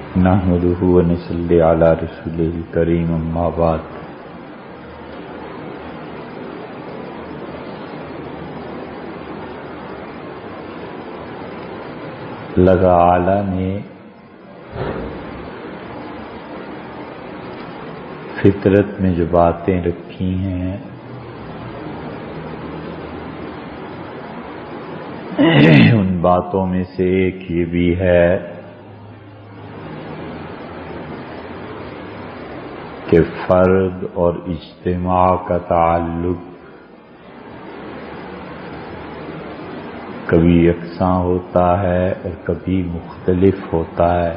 نحمده ونصلي على رسوله الكريم اما بعد اللہ تعالی نے فطرت میں جو باتیں رکھی ہیں ان باتوں میں سے ایک یہ بھی ہے کہ فرد اور اجتماع کا تعلق کبھی یکساں ہوتا ہے اور کبھی مختلف ہوتا ہے۔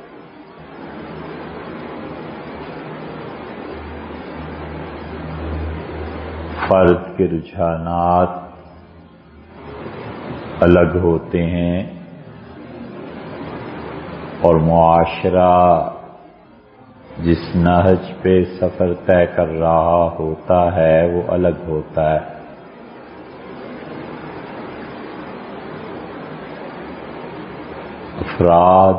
فرد کے رجحانات الگ ہوتے ہیں اور معاشرہ جس نہج پہ سفر طے کر رہا ہوتا ہے وہ الگ ہوتا ہے۔ افراد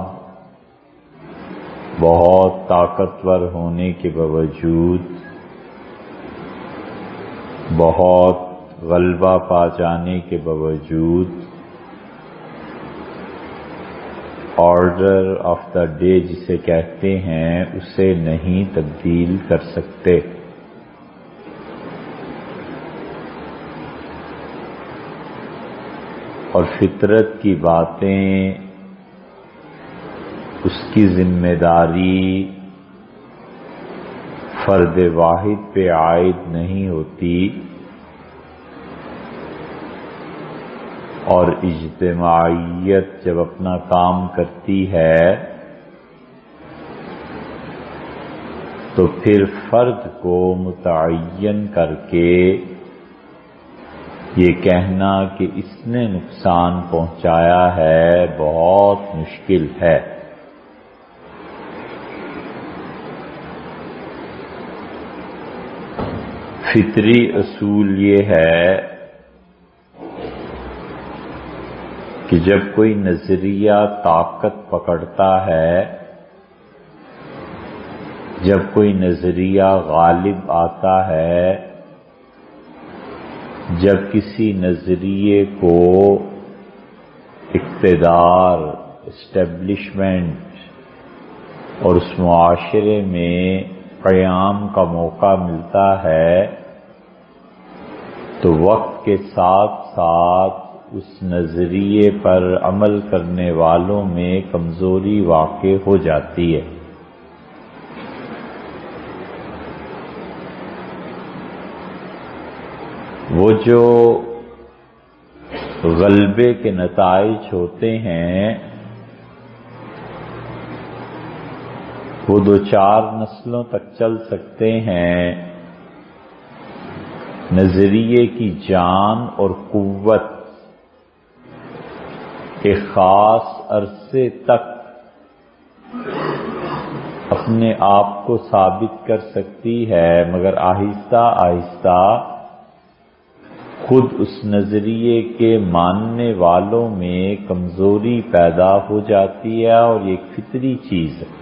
بہت طاقتور ہونے کے باوجود، بہت غلبہ پا جانے کے باوجود آرڈر آف دا ڈے جسے کہتے ہیں اسے نہیں تبدیل کر سکتے۔ اور فطرت کی باتیں، اس کی ذمہ داری فرد واحد پہ عائد نہیں ہوتی اور اجتماعیت جب اپنا کام کرتی ہے تو پھر فرد کو متعین کر کے یہ کہنا کہ اس نے نقصان پہنچایا ہے بہت مشکل ہے۔ فطری اصول یہ ہے کہ جب کوئی نظریہ طاقت پکڑتا ہے، جب کوئی نظریہ غالب آتا ہے، جب کسی نظریے کو اقتدار، اسٹیبلشمنٹ اور اس معاشرے میں قیام کا موقع ملتا ہے تو وقت کے ساتھ ساتھ اس نظریے پر عمل کرنے والوں میں کمزوری واقع ہو جاتی ہے۔ وہ جو غلبے کے نتائج ہوتے ہیں وہ 2-4 نسلوں تک چل سکتے ہیں۔ نظریے کی جان اور قوت ایک خاص عرصے تک اپنے آپ کو ثابت کر سکتی ہے، مگر آہستہ آہستہ خود اس نظریے کے ماننے والوں میں کمزوری پیدا ہو جاتی ہے اور یہ ایک فطری چیز ہے۔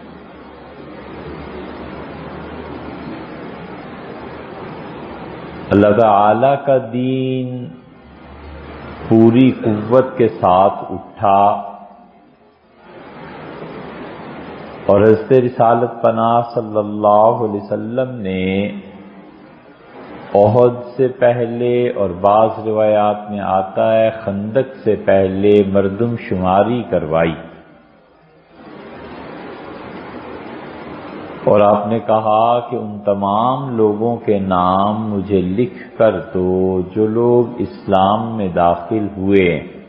اللہ تعالی کا دین پوری قوت کے ساتھ اٹھا اور حضرت رسالت پناہ صلی اللہ علیہ وسلم نے احد سے پہلے اور بعض روایات میں آتا ہے خندق سے پہلے مردم شماری کروائی اور آپ نے کہا کہ ان تمام لوگوں کے نام مجھے لکھ کر دو جو لوگ اسلام میں داخل ہوئے،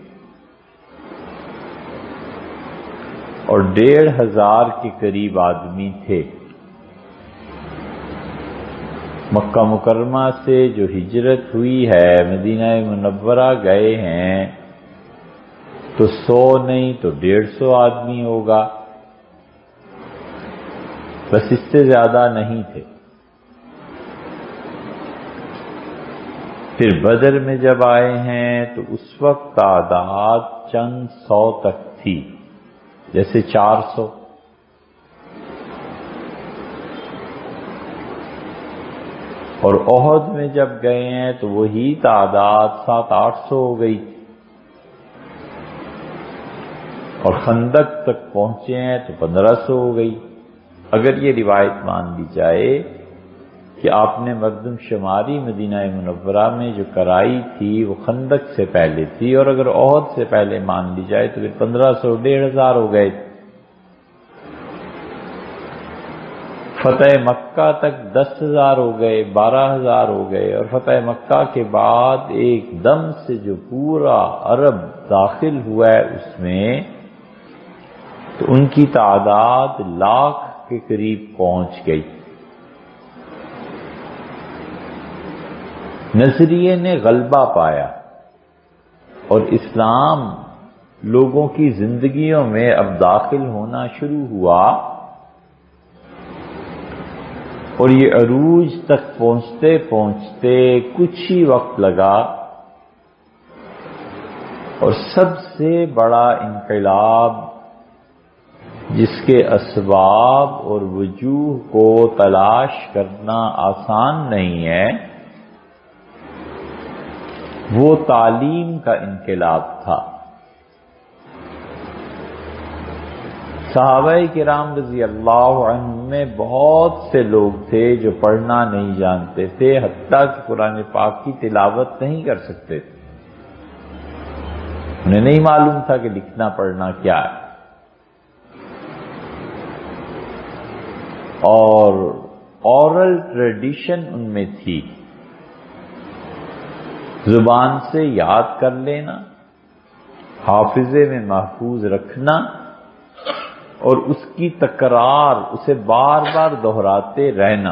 اور 1500 کے قریب آدمی تھے۔ مکہ مکرمہ سے جو ہجرت ہوئی ہے مدینہ منورہ گئے ہیں تو 100 نہیں تو 150 آدمی ہوگا، بس اس سے زیادہ نہیں تھے۔ پھر بدر میں جب آئے ہیں تو اس وقت تعداد چند سو تک تھی، جیسے 400، اور احد میں جب گئے ہیں تو وہی تعداد 700-800 ہو گئی، اور خندق تک پہنچے ہیں تو 1500 ہو گئی۔ اگر یہ روایت مان لی جائے کہ آپ نے مردم شماری مدینہ منورہ میں جو کرائی تھی وہ خندق سے پہلے تھی، اور اگر احد سے پہلے مان لی جائے تو پھر 1500 1500 ہو گئے۔ فتح مکہ تک 10,000 ہو گئے، 12,000 ہو گئے، اور فتح مکہ کے بعد ایک دم سے جو پورا عرب داخل ہوا ہے اس میں، تو ان کی تعداد 1,00,000 کے قریب پہنچ گئی۔ نظریے نے غلبہ پایا اور اسلام لوگوں کی زندگیوں میں اب داخل ہونا شروع ہوا، اور یہ عروج تک پہنچتے پہنچتے کچھ ہی وقت لگا، اور سب سے بڑا انقلاب جس کے اسباب اور وجوہ کو تلاش کرنا آسان نہیں ہے، وہ تعلیم کا انقلاب تھا۔ صحابہ کرام رضی اللہ عنہم میں بہت سے لوگ تھے جو پڑھنا نہیں جانتے تھے، حتیٰ کہ قرآن پاک کی تلاوت نہیں کر سکتے تھے، انہیں نہیں معلوم تھا کہ لکھنا پڑھنا کیا ہے، اور اورل ٹریڈیشن ان میں تھی، زبان سے یاد کر لینا، حافظے میں محفوظ رکھنا، اور اس کی تکرار، اسے بار بار دہراتے رہنا۔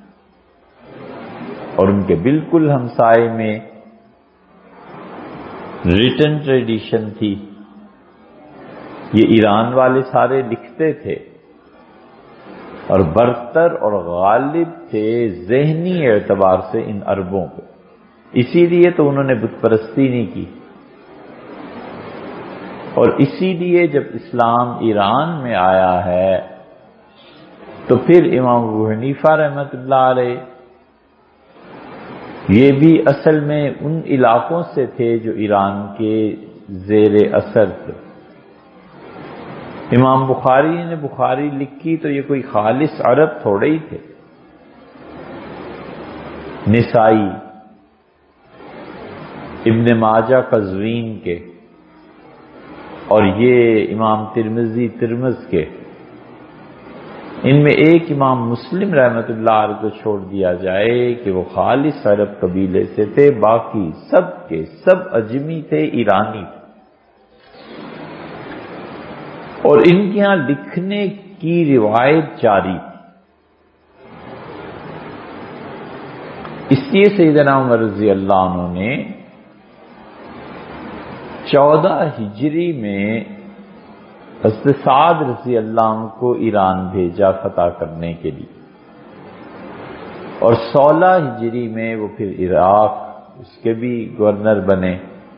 اور ان کے بالکل ہمسائے میں ریٹن ٹریڈیشن تھی، یہ ایران والے سارے لکھتے تھے، اور برتر اور غالب تھے ذہنی اعتبار سے ان عربوں پہ، اسی لیے تو انہوں نے بت پرستی نہیں کی، اور اسی لیے جب اسلام ایران میں آیا ہے تو پھر امام ابو حنیفہ رحمۃ اللہ علیہ یہ بھی اصل میں ان علاقوں سے تھے جو ایران کے زیر اثر تھے۔ امام بخاری نے بخاری لکھی تو یہ کوئی خالص عرب تھوڑے ہی تھے، نسائی، ابن ماجہ قزوین کے، اور یہ امام ترمذی ترمذ کے، ان میں ایک امام مسلم رحمۃ اللہ علیہ کو چھوڑ دیا جائے کہ وہ خالص عرب قبیلے سے تھے، باقی سب کے سب اجمی تھے، ایرانی تھے، اور ان کے یہاں لکھنے کی روایت جاری تھی۔ اس لیے سیدنا عمر رضی اللہ عنہ نے 14 ہجری میں حضرت سعد رضی اللہ عنہ کو ایران بھیجا فتح کرنے کے لیے، اور 16 ہجری میں وہ پھر عراق اس کے بھی گورنر بنے،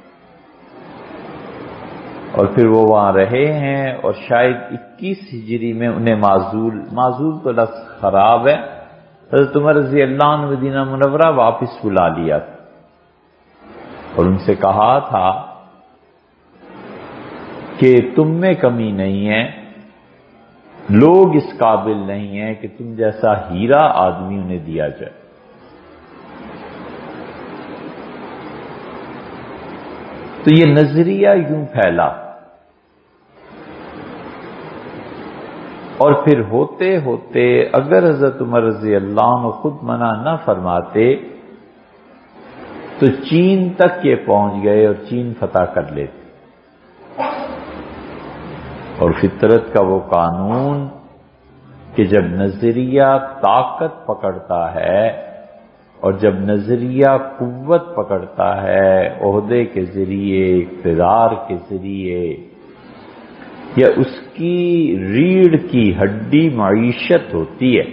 اور پھر وہ وہاں رہے ہیں، اور شاید 21 ہجری میں انہیں معزول تو لفظ خراب ہے، حضرت عمر رضی اللہ عنہ مدینہ منورہ واپس بلا لیا تھا، اور ان سے کہا تھا کہ تم میں کمی نہیں ہے، لوگ اس قابل نہیں ہیں کہ تم جیسا ہیرا آدمی انہیں دیا جائے۔ تو یہ نظریہ یوں پھیلا، اور پھر ہوتے ہوتے اگر حضرت عمر رضی اللہ عنہ خود منع نہ فرماتے تو چین تک یہ پہنچ گئے اور چین فتح کر لیتے، اور فطرت کا وہ قانون کہ جب نظریہ طاقت پکڑتا ہے اور جب نظریہ قوت پکڑتا ہے، عہدے کے ذریعے، اقتدار کے ذریعے، یا اس کی ریڑھ کی ہڈی معیشت ہوتی ہے،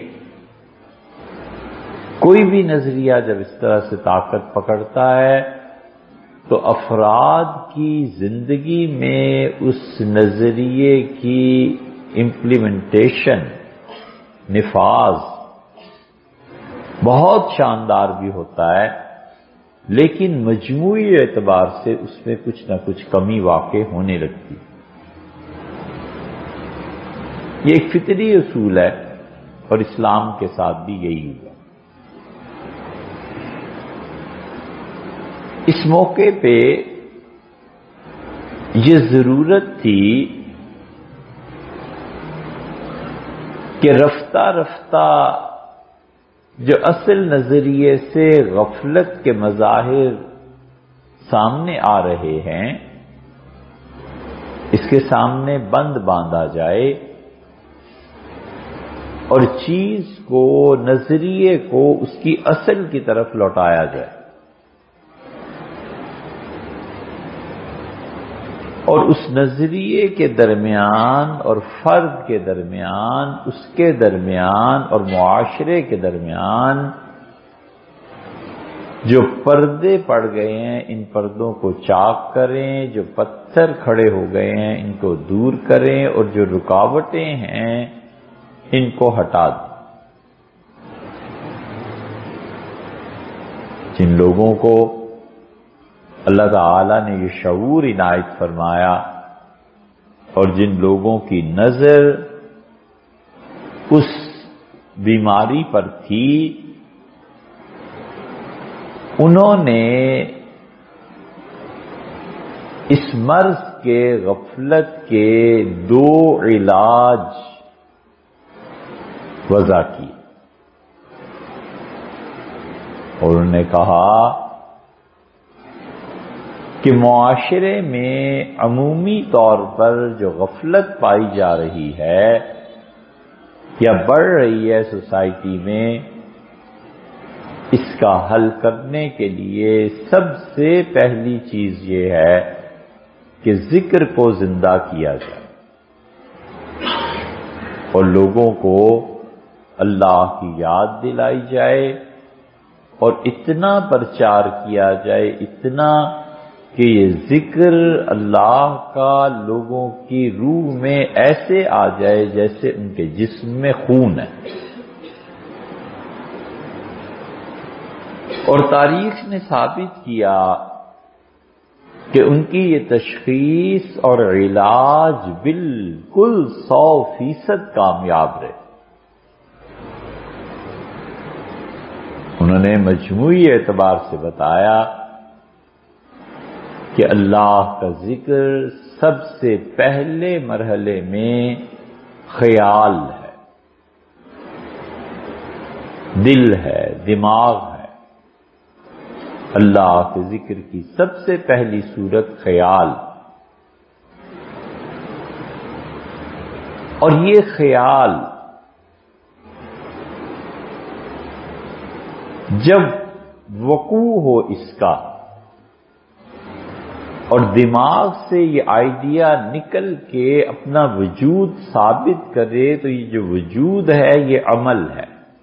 کوئی بھی نظریہ جب اس طرح سے طاقت پکڑتا ہے تو افراد کی زندگی میں اس نظریے کی امپلیمنٹیشن، نفاذ، بہت شاندار بھی ہوتا ہے، لیکن مجموعی اعتبار سے اس میں کچھ نہ کچھ کمی واقع ہونے لگتی۔ یہ ایک فطری اصول ہے اور اسلام کے ساتھ بھی یہی ہوا۔ اس موقع پہ یہ ضرورت تھی کہ رفتہ رفتہ جو اصل نظریے سے غفلت کے مظاہر سامنے آ رہے ہیں، اس کے سامنے بند باندھا جائے اور چیز کو، نظریے کو اس کی اصل کی طرف لوٹایا جائے، اور اس نظریے کے درمیان اور فرد کے درمیان، اس کے درمیان اور معاشرے کے درمیان جو پردے پڑ گئے ہیں ان پردوں کو چاک کریں، جو پتھر کھڑے ہو گئے ہیں ان کو دور کریں، اور جو رکاوٹیں ہیں ان کو ہٹا دیں۔ جن لوگوں کو اللہ تعالیٰ نے یہ شعور عنایت فرمایا اور جن لوگوں کی نظر اس بیماری پر تھی، انہوں نے اس مرض کے، غفلت کے 2 علاج وضع کی، اور انہوں نے کہا کہ معاشرے میں عمومی طور پر جو غفلت پائی جا رہی ہے یا بڑھ رہی ہے سوسائٹی میں، اس کا حل کرنے کے لیے سب سے پہلی چیز یہ ہے کہ ذکر کو زندہ کیا جائے اور لوگوں کو اللہ کی یاد دلائی جائے، اور اتنا پرچار کیا جائے، اتنا کہ یہ ذکر اللہ کا لوگوں کی روح میں ایسے آ جائے جیسے ان کے جسم میں خون ہے۔ اور تاریخ نے ثابت کیا کہ ان کی یہ تشخیص اور علاج بالکل 100% کامیاب رہے۔ انہوں نے مجموعی اعتبار سے بتایا کہ اللہ کا ذکر سب سے پہلے مرحلے میں خیال ہے، دل ہے، دماغ ہے۔ اللہ کے ذکر کی سب سے پہلی صورت خیال، اور یہ خیال جب وقوع ہو اس کا اور دماغ سے یہ آئیڈیا نکل کے اپنا وجود ثابت کرے، تو یہ جو وجود ہے یہ عمل ہے۔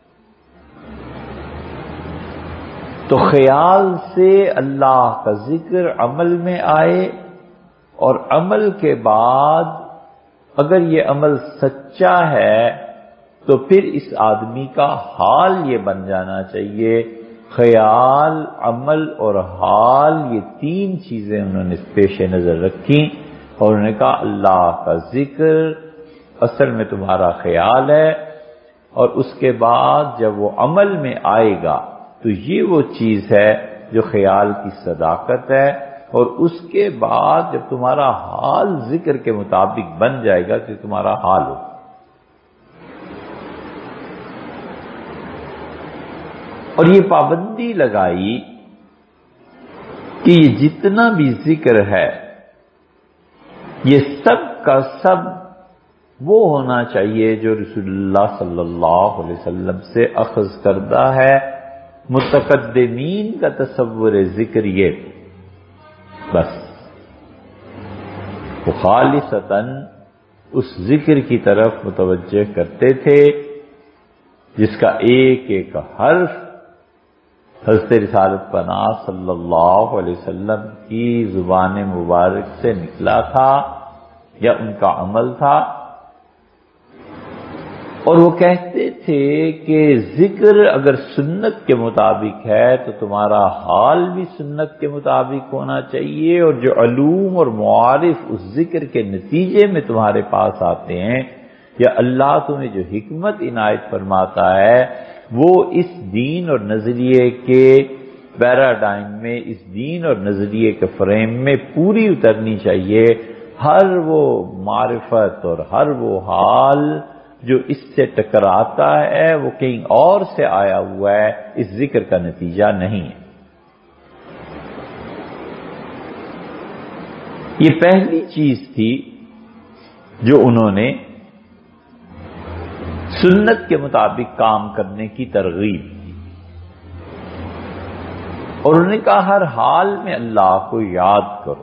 تو خیال سے اللہ کا ذکر عمل میں آئے، اور عمل کے بعد اگر یہ عمل سچا ہے تو پھر اس آدمی کا حال یہ بن جانا چاہیے۔ خیال، عمل اور حال، یہ 3 چیزیں انہوں نے پیش نظر رکھی، اور انہوں نے کہا اللہ کا ذکر اصل میں تمہارا خیال ہے، اور اس کے بعد جب وہ عمل میں آئے گا تو یہ وہ چیز ہے جو خیال کی صداقت ہے، اور اس کے بعد جب تمہارا حال ذکر کے مطابق بن جائے گا تو تمہارا حال ہو۔ اور یہ پابندی لگائی کہ یہ جتنا بھی ذکر ہے یہ سب کا سب وہ ہونا چاہیے جو رسول اللہ صلی اللہ علیہ وسلم سے اخذ کردہ ہے۔ متقدمین کا تصور ذکر یہ بس وہ خالصتاً اس ذکر کی طرف متوجہ کرتے تھے جس کا ایک ایک حرف حضرت رسالت پناہ صلی اللہ علیہ وسلم کی زبان مبارک سے نکلا تھا یا ان کا عمل تھا۔ اور وہ کہتے تھے کہ ذکر اگر سنت کے مطابق ہے تو تمہارا حال بھی سنت کے مطابق ہونا چاہیے، اور جو علوم اور معارف اس ذکر کے نتیجے میں تمہارے پاس آتے ہیں، یا اللہ تمہیں جو حکمت عنایت فرماتا ہے، وہ اس دین اور نظریے کے پیراڈائم میں، اس دین اور نظریے کے فریم میں پوری اترنی چاہیے۔ ہر وہ معرفت اور ہر وہ حال جو اس سے ٹکراتا ہے وہ کہیں اور سے آیا ہوا ہے، اس ذکر کا نتیجہ نہیں ہے۔ یہ پہلی چیز تھی جو انہوں نے سنت کے مطابق کام کرنے کی ترغیب دی، اور انہوں نے کہا ہر حال میں اللہ کو یاد کرو۔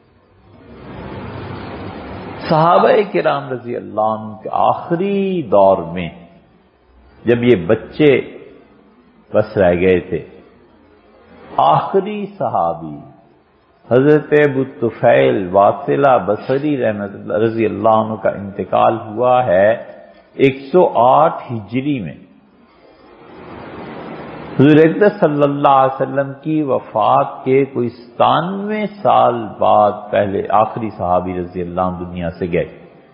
صحابہ کرام رضی اللہ عنہ کے آخری دور میں جب یہ بچے بس رہ گئے تھے، آخری صحابی حضرت ابو طفیل واصلہ بصری رضی اللہ عنہ کا انتقال ہوا ہے 108 ہجری میں۔ حضور اقدس صلی اللہ علیہ وسلم کی وفات کے کوئی 97 سال بعد پہلے آخری صحابی رضی اللہ عنہ دنیا سے گئے۔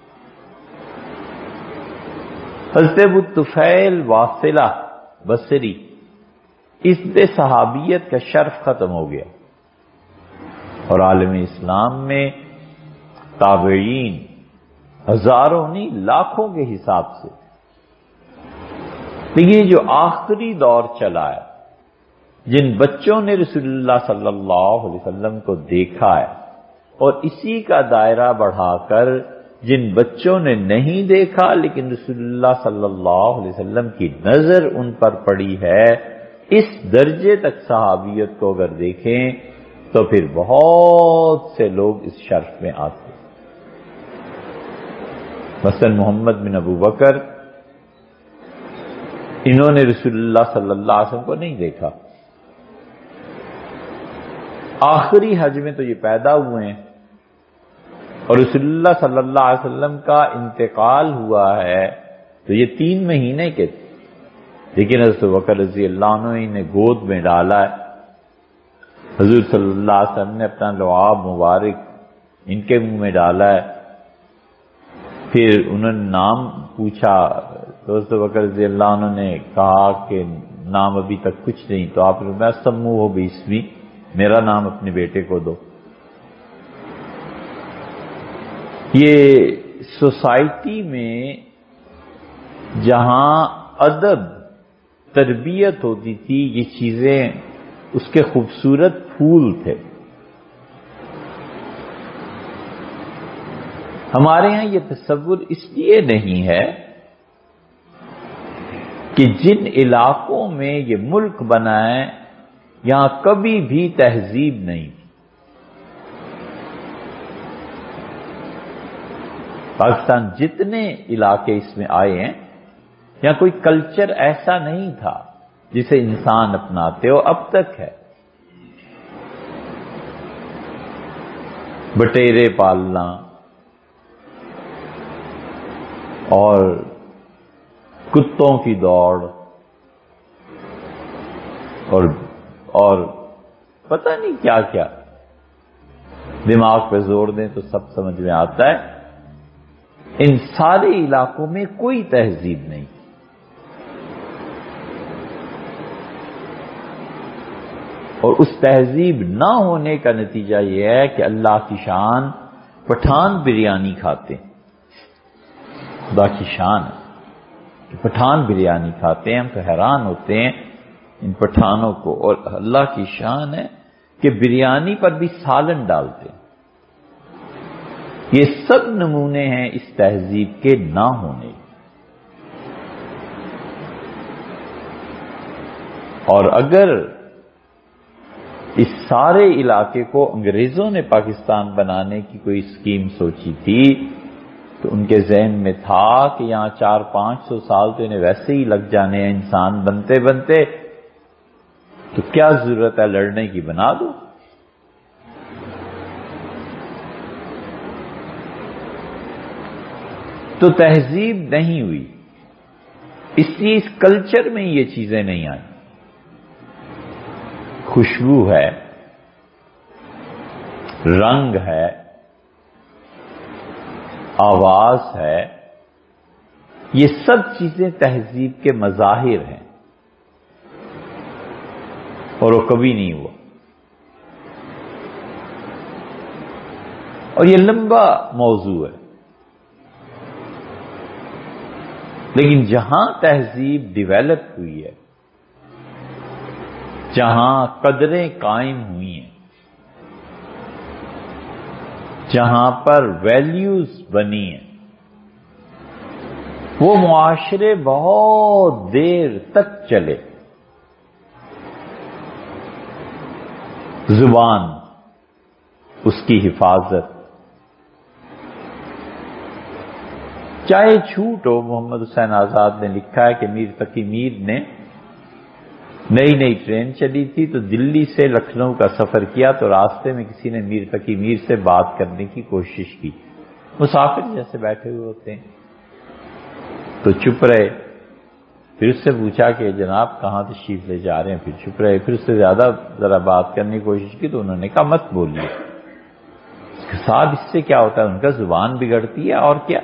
حضرت ابو طفیل واصلہ بصری، اس سے صحابیت کا شرف ختم ہو گیا، اور عالم اسلام میں تابعین ہزاروں نہیں لاکھوں کے حساب سے، لیکن جو آخری دور چلا ہے، جن بچوں نے رسول اللہ صلی اللہ علیہ وسلم کو دیکھا ہے، اور اسی کا دائرہ بڑھا کر جن بچوں نے نہیں دیکھا لیکن رسول اللہ صلی اللہ علیہ وسلم کی نظر ان پر پڑی ہے، اس درجے تک صحابیت کو اگر دیکھیں تو پھر بہت سے لوگ اس شرف میں آتے۔ مثلا محمد بن ابو بکر، انہوں نے رسول اللہ صلی اللہ علیہ وسلم کو نہیں دیکھا، آخری حج میں تو یہ پیدا ہوئے ہیں، اور رسول اللہ صلی اللہ علیہ وسلم کا انتقال ہوا ہے تو یہ 3 مہینے کے تھے، لیکن حضرت بکر رضی اللہ عنہ انہیں گود میں ڈالا ہے، حضور صلی اللہ علیہ وسلم نے اپنا لعاب مبارک ان کے منہ میں ڈالا ہے، پھر انہوں نے نام پوچھا تو حضرت بکر رضی اللہ عنہ نے کہا کہ نام ابھی تک کچھ نہیں، تو آپ نے میں سمو ہو باسمی، میرا نام اپنے بیٹے کو دو۔ یہ سوسائٹی میں جہاں ادب تربیت ہوتی تھی، یہ چیزیں اس کے خوبصورت پھول تھے۔ ہمارے ہاں یہ تصور اس لیے نہیں ہے کہ جن علاقوں میں یہ ملک بنا ہے یہاں کبھی بھی تہذیب نہیں تھی۔ پاکستان جتنے علاقے اس میں آئے ہیں یہاں کوئی کلچر ایسا نہیں تھا جسے انسان اپناتے ہو، اب تک ہے۔ بٹیرے پالنا اور کتوں کی دوڑ اور پتہ نہیں کیا کیا، دماغ پہ زور دیں تو سب سمجھ میں آتا ہے۔ ان سارے علاقوں میں کوئی تہذیب نہیں، اور اس تہذیب نہ ہونے کا نتیجہ یہ ہے کہ اللہ کی شان پٹھان بریانی کھاتے ہیں۔ خدا کی شان ہے کہ پٹھان بریانی کھاتے ہیں، ہم تو حیران ہوتے ہیں ان پٹھانوں کو، اور اللہ کی شان ہے کہ بریانی پر بھی سالن ڈالتے ہیں۔ یہ سب نمونے ہیں اس تہذیب کے نہ ہونے، اور اگر اس سارے علاقے کو انگریزوں نے پاکستان بنانے کی کوئی اسکیم سوچی تھی تو ان کے ذہن میں تھا کہ یہاں 400-500 سال تو انہیں ویسے ہی لگ جانے ہیں انسان بنتے بنتے، تو کیا ضرورت ہے لڑنے کی، بنا دو۔ تو تہذیب نہیں ہوئی، اس لیے اس کلچر میں یہ چیزیں نہیں آئیں. خوشبو ہے، رنگ ہے، آواز ہے، یہ سب چیزیں تہذیب کے مظاہر ہیں، اور وہ کبھی نہیں ہوا. اور یہ لمبا موضوع ہے، لیکن جہاں تہذیب ڈیویلپ ہوئی ہے، جہاں قدریں قائم ہوئی ہیں، جہاں پر ویلیوز بنی ہیں، وہ معاشرے بہت دیر تک چلے. زبان، اس کی حفاظت، چاہے جھوٹ ہو. محمد حسین آزاد نے لکھا ہے کہ میر تقی میر نے نئی ٹرین چلی تھی تو دلی سے لکھنؤ کا سفر کیا، تو راستے میں کسی نے میر تقی میر سے بات کرنے کی کوشش کی. مسافر جیسے بیٹھے ہوئے ہوتے ہیں تو چپ رہے. پھر اس سے پوچھا کہ جناب کہاں تشریف لے جا رہے ہیں؟ پھر چپ رہے. پھر اس سے زیادہ ذرا بات کرنے کی کوشش کی تو انہوں نے کہا مت بولیے. صاحب اس سے کیا ہوتا ہے؟ ان کا زبان بگڑتی ہے اور کیا.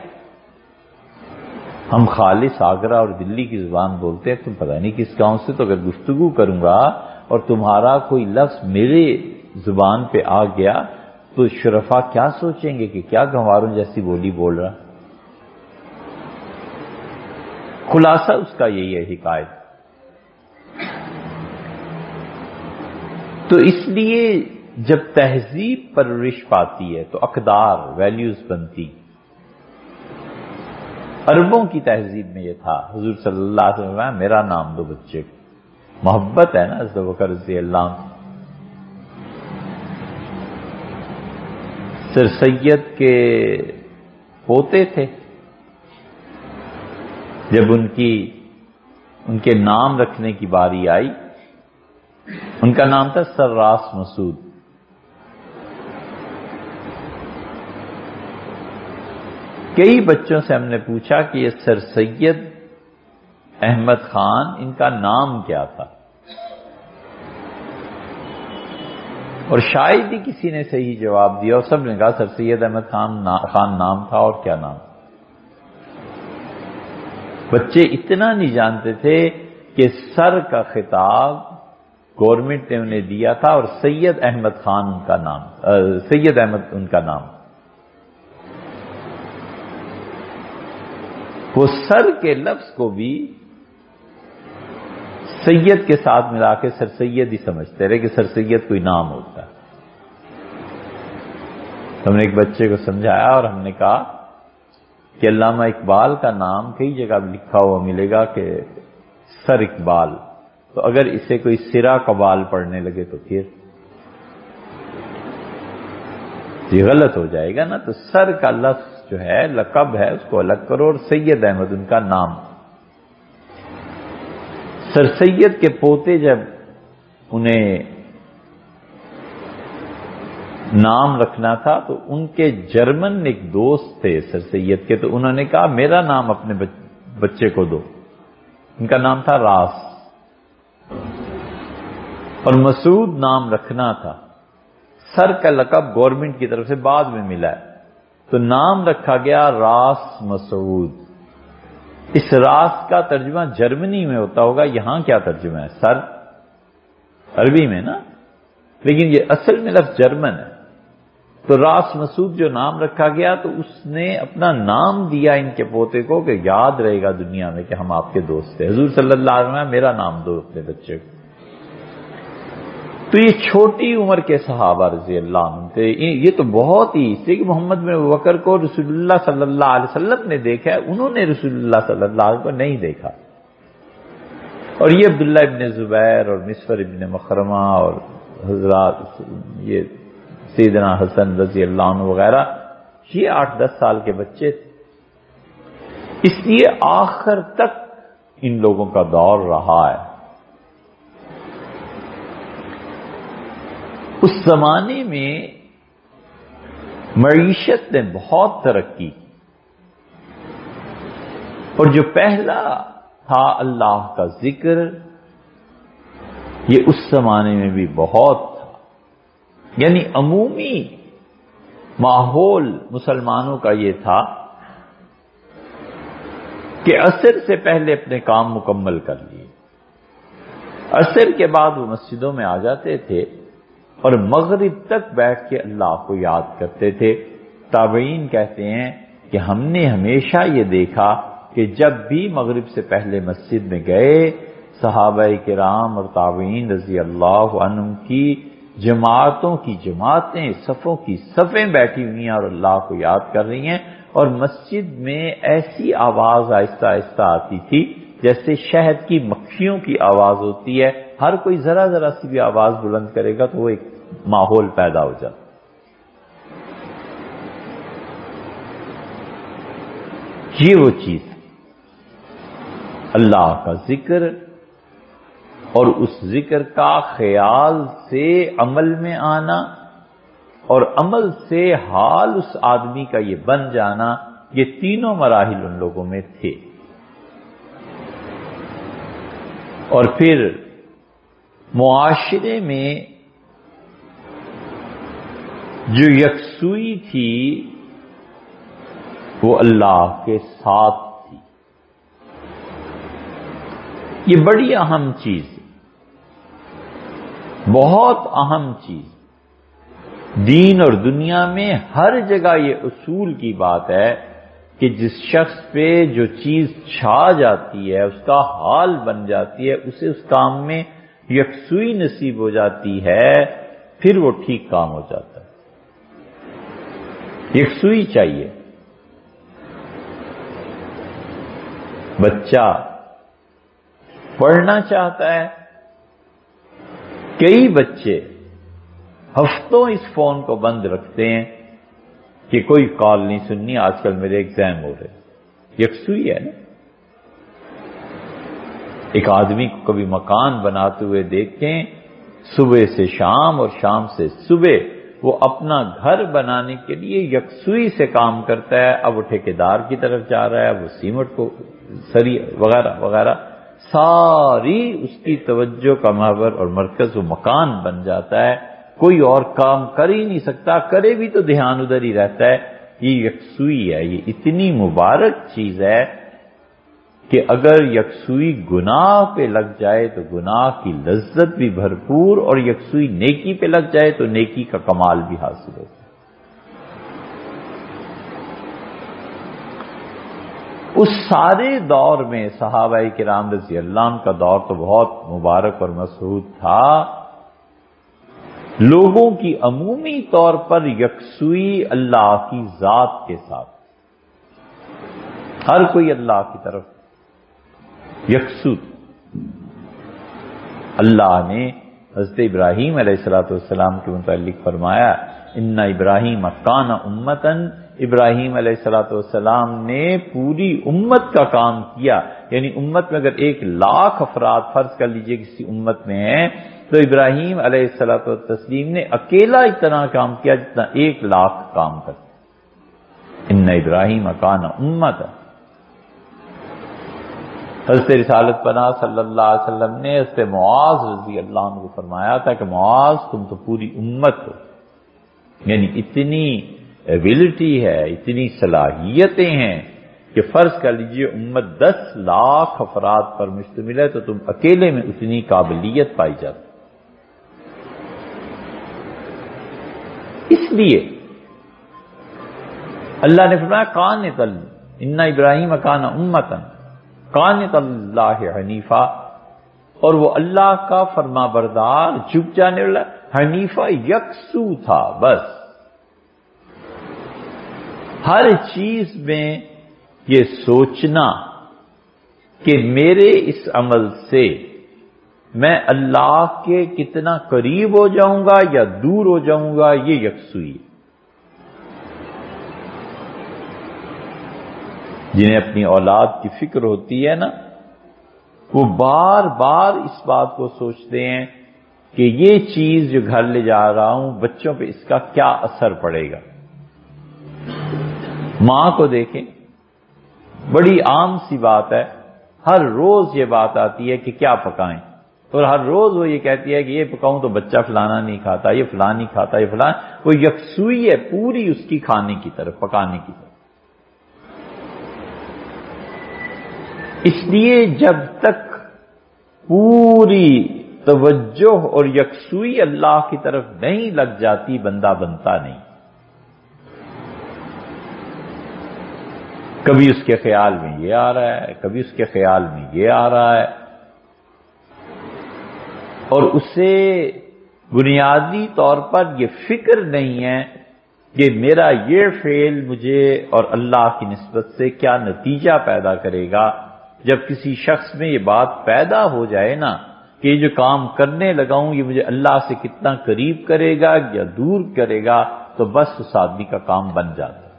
ہم خالص آگرہ اور دلی کی زبان بولتے ہیں، تم پتہ نہیں کس گاؤں سے. تو اگر گفتگو کروں گا اور تمہارا کوئی لفظ میرے زبان پہ آ گیا تو شرفا کیا سوچیں گے کہ کیا گنواروں جیسی بولی بول رہا. خلاصہ اس کا یہی ہے حکایت. تو اس لیے جب تہذیب پرورش پاتی ہے تو اقدار، ویلیوز بنتی. عربوں کی تہذیب میں یہ تھا. حضور صلی اللہ علیہ وسلم میرا نام دو بچے کو. محبت ہے نا حضرت ابوبکر رضی اللہ عنہ. سر سید کے پوتے تھے. جب ان کے نام رکھنے کی باری آئی، ان کا نام تھا سراس مسعود. کئی بچوں سے ہم نے پوچھا کہ یہ سر سید احمد خان ان کا نام کیا تھا، اور شاید ہی کسی نے صحیح جواب دیا، اور سب نے کہا سر سید احمد خان نام تھا. اور کیا نام؟ بچے اتنا نہیں جانتے تھے کہ سر کا خطاب گورنمنٹ نے انہیں دیا تھا اور سید احمد خان ان کا نام، سید احمد ان کا نام. وہ سر کے لفظ کو بھی سید کے ساتھ ملا کے سر سید ہی سمجھتے رہے کہ سر سید کوئی نام ہوتا ہے. ہم نے ایک بچے کو سمجھایا اور ہم نے کہا کہ علامہ اقبال کا نام کئی جگہ لکھا ہوا ملے گا کہ سر اقبال، تو اگر اسے کوئی سرا قبال پڑھنے لگے تو پھر یہ غلط ہو جائے گا نا. تو سر کا لفظ جو ہے لقب ہے، اس کو الگ کرو، اور سید احمد ان کا نام. سر سید کے پوتے جب انہیں نام رکھنا تھا تو ان کے جرمن ایک دوست تھے سر سید کے، تو انہوں نے کہا میرا نام اپنے بچے کو دو. ان کا نام تھا راس، اور مسعود نام رکھنا تھا. سر کا لقب گورنمنٹ کی طرف سے بعد میں ملا ہے، تو نام رکھا گیا راس مسعود. اس راس کا ترجمہ جرمنی میں ہوتا ہوگا، یہاں کیا ترجمہ ہے؟ سر، عربی میں نا، لیکن یہ اصل میں لفظ جرمن ہے. تو راس مسعود جو نام رکھا گیا تو اس نے اپنا نام دیا ان کے پوتے کو کہ یاد رہے گا دنیا میں کہ ہم آپ کے دوست تھے. حضور صلی اللہ علیہ وسلم میرا نام دو اپنے بچے کو. تو یہ چھوٹی عمر کے صحابہ رضی اللہ عنہ تھے. یہ تو بہت ہی، اس لیے کہ محمد بن ابوبکر کو رسول اللہ صلی اللہ علیہ وسلم نے دیکھا ہے، انہوں نے رسول اللہ صلی اللہ علیہ وسلم کو نہیں دیکھا. اور یہ عبداللہ ابن زبیر اور مسور ابن مخرمہ اور حضرات یہ سیدنا حسن رضی اللہ عنہ وغیرہ، یہ 8-10 سال کے بچے تھے. اس لیے آخر تک ان لوگوں کا دور رہا ہے. اس زمانے میں معیشت نے بہت ترقی کی، اور جو پہلا تھا اللہ کا ذکر، یہ اس زمانے میں بھی بہت تھا۔ یعنی عمومی ماحول مسلمانوں کا یہ تھا کہ عصر سے پہلے اپنے کام مکمل کر لیے، عصر کے بعد وہ مسجدوں میں آ جاتے تھے اور مغرب تک بیٹھ کے اللہ کو یاد کرتے تھے۔ تابعین کہتے ہیں کہ ہم نے ہمیشہ یہ دیکھا کہ جب بھی مغرب سے پہلے مسجد میں گئے، صحابہ کرام اور تابعین رضی اللہ عنہم کی جماعتوں کی جماعتیں، صفوں کی صفیں بیٹھی ہوئی ہیں اور اللہ کو یاد کر رہی ہیں، اور مسجد میں ایسی آواز آہستہ آہستہ آتی تھی جیسے شہد کی مکھیوں کی آواز ہوتی ہے، ہر کوئی ذرا ذرا سی بھی آواز بلند کرے گا تو وہ ایک ماحول پیدا ہو جاتا۔ یہ وہ چیز اللہ کا ذکر، اور اس ذکر کا خیال سے عمل میں آنا، اور عمل سے حال اس آدمی کا یہ بن جانا، یہ تینوں مراحل ان لوگوں میں تھے۔ اور پھر معاشرے میں جو یکسوئی تھی وہ اللہ کے ساتھ تھی۔ یہ بڑی اہم چیز، بہت اہم چیز، دین اور دنیا میں ہر جگہ یہ اصول کی بات ہے کہ جس شخص پہ جو چیز چھا جاتی ہے، اس کا حال بن جاتی ہے، اسے اس کام میں یکسوئی نصیب ہو جاتی ہے، پھر وہ ٹھیک کام ہو جاتا ہے۔ یکسوئی چاہیے۔ بچہ پڑھنا چاہتا ہے، کئی بچے ہفتوں اس فون کو بند رکھتے ہیں کہ کوئی کال نہیں سننی، آج کل میرے ایگزام ہو رہے۔ یکسوئی ہے نا۔ ایک آدمی کو کبھی مکان بناتے ہوئے دیکھیں، صبح سے شام اور شام سے صبح وہ اپنا گھر بنانے کے لیے یکسوئی سے کام کرتا ہے۔ اب وہ ٹھیکیدار کی طرف جا رہا ہے، وہ سیمنٹ کو سری وغیرہ وغیرہ، ساری اس کی توجہ کا محور اور مرکز وہ مکان بن جاتا ہے۔ کوئی اور کام کر ہی نہیں سکتا، کرے بھی تو دھیان ادھر ہی رہتا ہے۔ یہ یکسوئی ہے۔ یہ اتنی مبارک چیز ہے کہ اگر یکسوئی گناہ پہ لگ جائے تو گناہ کی لذت بھی بھرپور، اور یکسوئی نیکی پہ لگ جائے تو نیکی کا کمال بھی حاصل ہوتا ہے۔ اس سارے دور میں صحابہ کرام رضی اللہ عنہ کا دور تو بہت مبارک اور مسعود تھا۔ لوگوں کی عمومی طور پر یکسوئی اللہ کی ذات کے ساتھ، ہر کوئی اللہ کی طرف یکسو۔ اللہ نے حضرت ابراہیم علیہ السلام کے متعلق فرمایا، ان ابراہیم کان امتن، ابراہیم علیہ السلام نے پوری امت کا کام کیا۔ یعنی امت میں اگر 1,00,000 افراد فرض کر لیجئے کسی امت میں ہیں، تو ابراہیم علیہ السلام نے اکیلا اتنا کام کیا جتنا 1,00,000 کام کرتے۔ ان ابراہیم کان امتن۔ حضرت رسالت پناہ صلی اللہ علیہ وسلم نے حضرت معاذ رضی اللہ عنہ کو فرمایا تھا کہ معاذ تم تو پوری امت ہو۔ یعنی اتنی ایبلٹی ہے، اتنی صلاحیتیں ہیں کہ فرض کر لیجئے امت 10,00,000 افراد پر مشتمل ہے تو تم اکیلے میں اتنی قابلیت پائی جاتی۔ اس لیے اللہ نے فرمایا قانتا، ان ابراہیم کان امتا قانتا اللہ حنیفا، اور وہ اللہ کا فرما بردار، جھک جانے والا، حنیفہ یکسو تھا۔ بس ہر چیز میں یہ سوچنا کہ میرے اس عمل سے میں اللہ کے کتنا قریب ہو جاؤں گا یا دور ہو جاؤں گا، یہ یکسوئی ہے۔ جنہیں اپنی اولاد کی فکر ہوتی ہے نا، وہ بار بار اس بات کو سوچتے ہیں کہ یہ چیز جو گھر لے جا رہا ہوں بچوں پہ اس کا کیا اثر پڑے گا۔ ماں کو دیکھیں، بڑی عام سی بات ہے، ہر روز یہ بات آتی ہے کہ کیا پکائیں، اور ہر روز وہ یہ کہتی ہے کہ یہ پکاؤں تو بچہ فلانا نہیں کھاتا، یہ فلاں نہیں کھاتا، یہ فلاں، وہ یکسوئی ہے پوری اس کی کھانے کی طرف، پکانے کی طرف۔ اس لیے جب تک پوری توجہ اور یکسوئی اللہ کی طرف نہیں لگ جاتی، بندہ بنتا نہیں۔ کبھی اس کے خیال میں یہ آ رہا ہے، کبھی اس کے خیال میں یہ آ رہا ہے، اور اسے بنیادی طور پر یہ فکر نہیں ہے کہ میرا یہ فعل مجھے اور اللہ کی نسبت سے کیا نتیجہ پیدا کرے گا۔ جب کسی شخص میں یہ بات پیدا ہو جائے نا کہ یہ جو کام کرنے لگا ہوں یہ مجھے اللہ سے کتنا قریب کرے گا یا دور کرے گا، تو بس اس آدمی کا کام بن جاتا ہے۔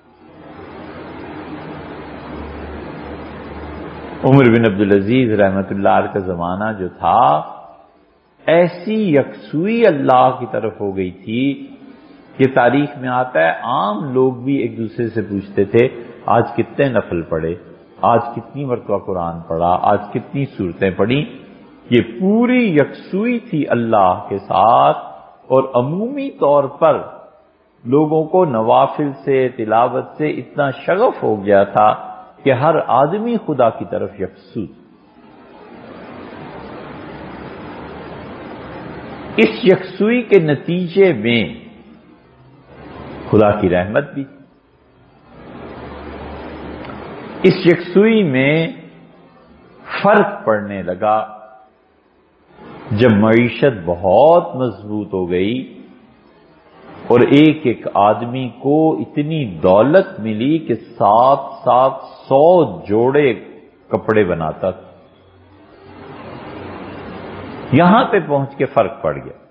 عمر بن عبدالعزیز رحمت اللہ علیہ کا زمانہ جو تھا، ایسی یکسوئی اللہ کی طرف ہو گئی تھی کہ تاریخ میں آتا ہے عام لوگ بھی ایک دوسرے سے پوچھتے تھے آج کتنے نفل پڑھے، آج کتنی مرتبہ قرآن پڑھا، آج کتنی سورتیں پڑھی۔ یہ پوری یکسوئی تھی اللہ کے ساتھ، اور عمومی طور پر لوگوں کو نوافل سے، تلاوت سے اتنا شغف ہو گیا تھا کہ ہر آدمی خدا کی طرف یکسو تھا۔ اس یکسوئی کے نتیجے میں خدا کی رحمت بھی، اس یکسوئی میں فرق پڑنے لگا جب معیشت بہت مضبوط ہو گئی اور ایک ایک آدمی کو اتنی دولت ملی کہ 700 جوڑے کپڑے بناتا تھا۔ یہاں پہ پہنچ کے فرق پڑ گیا،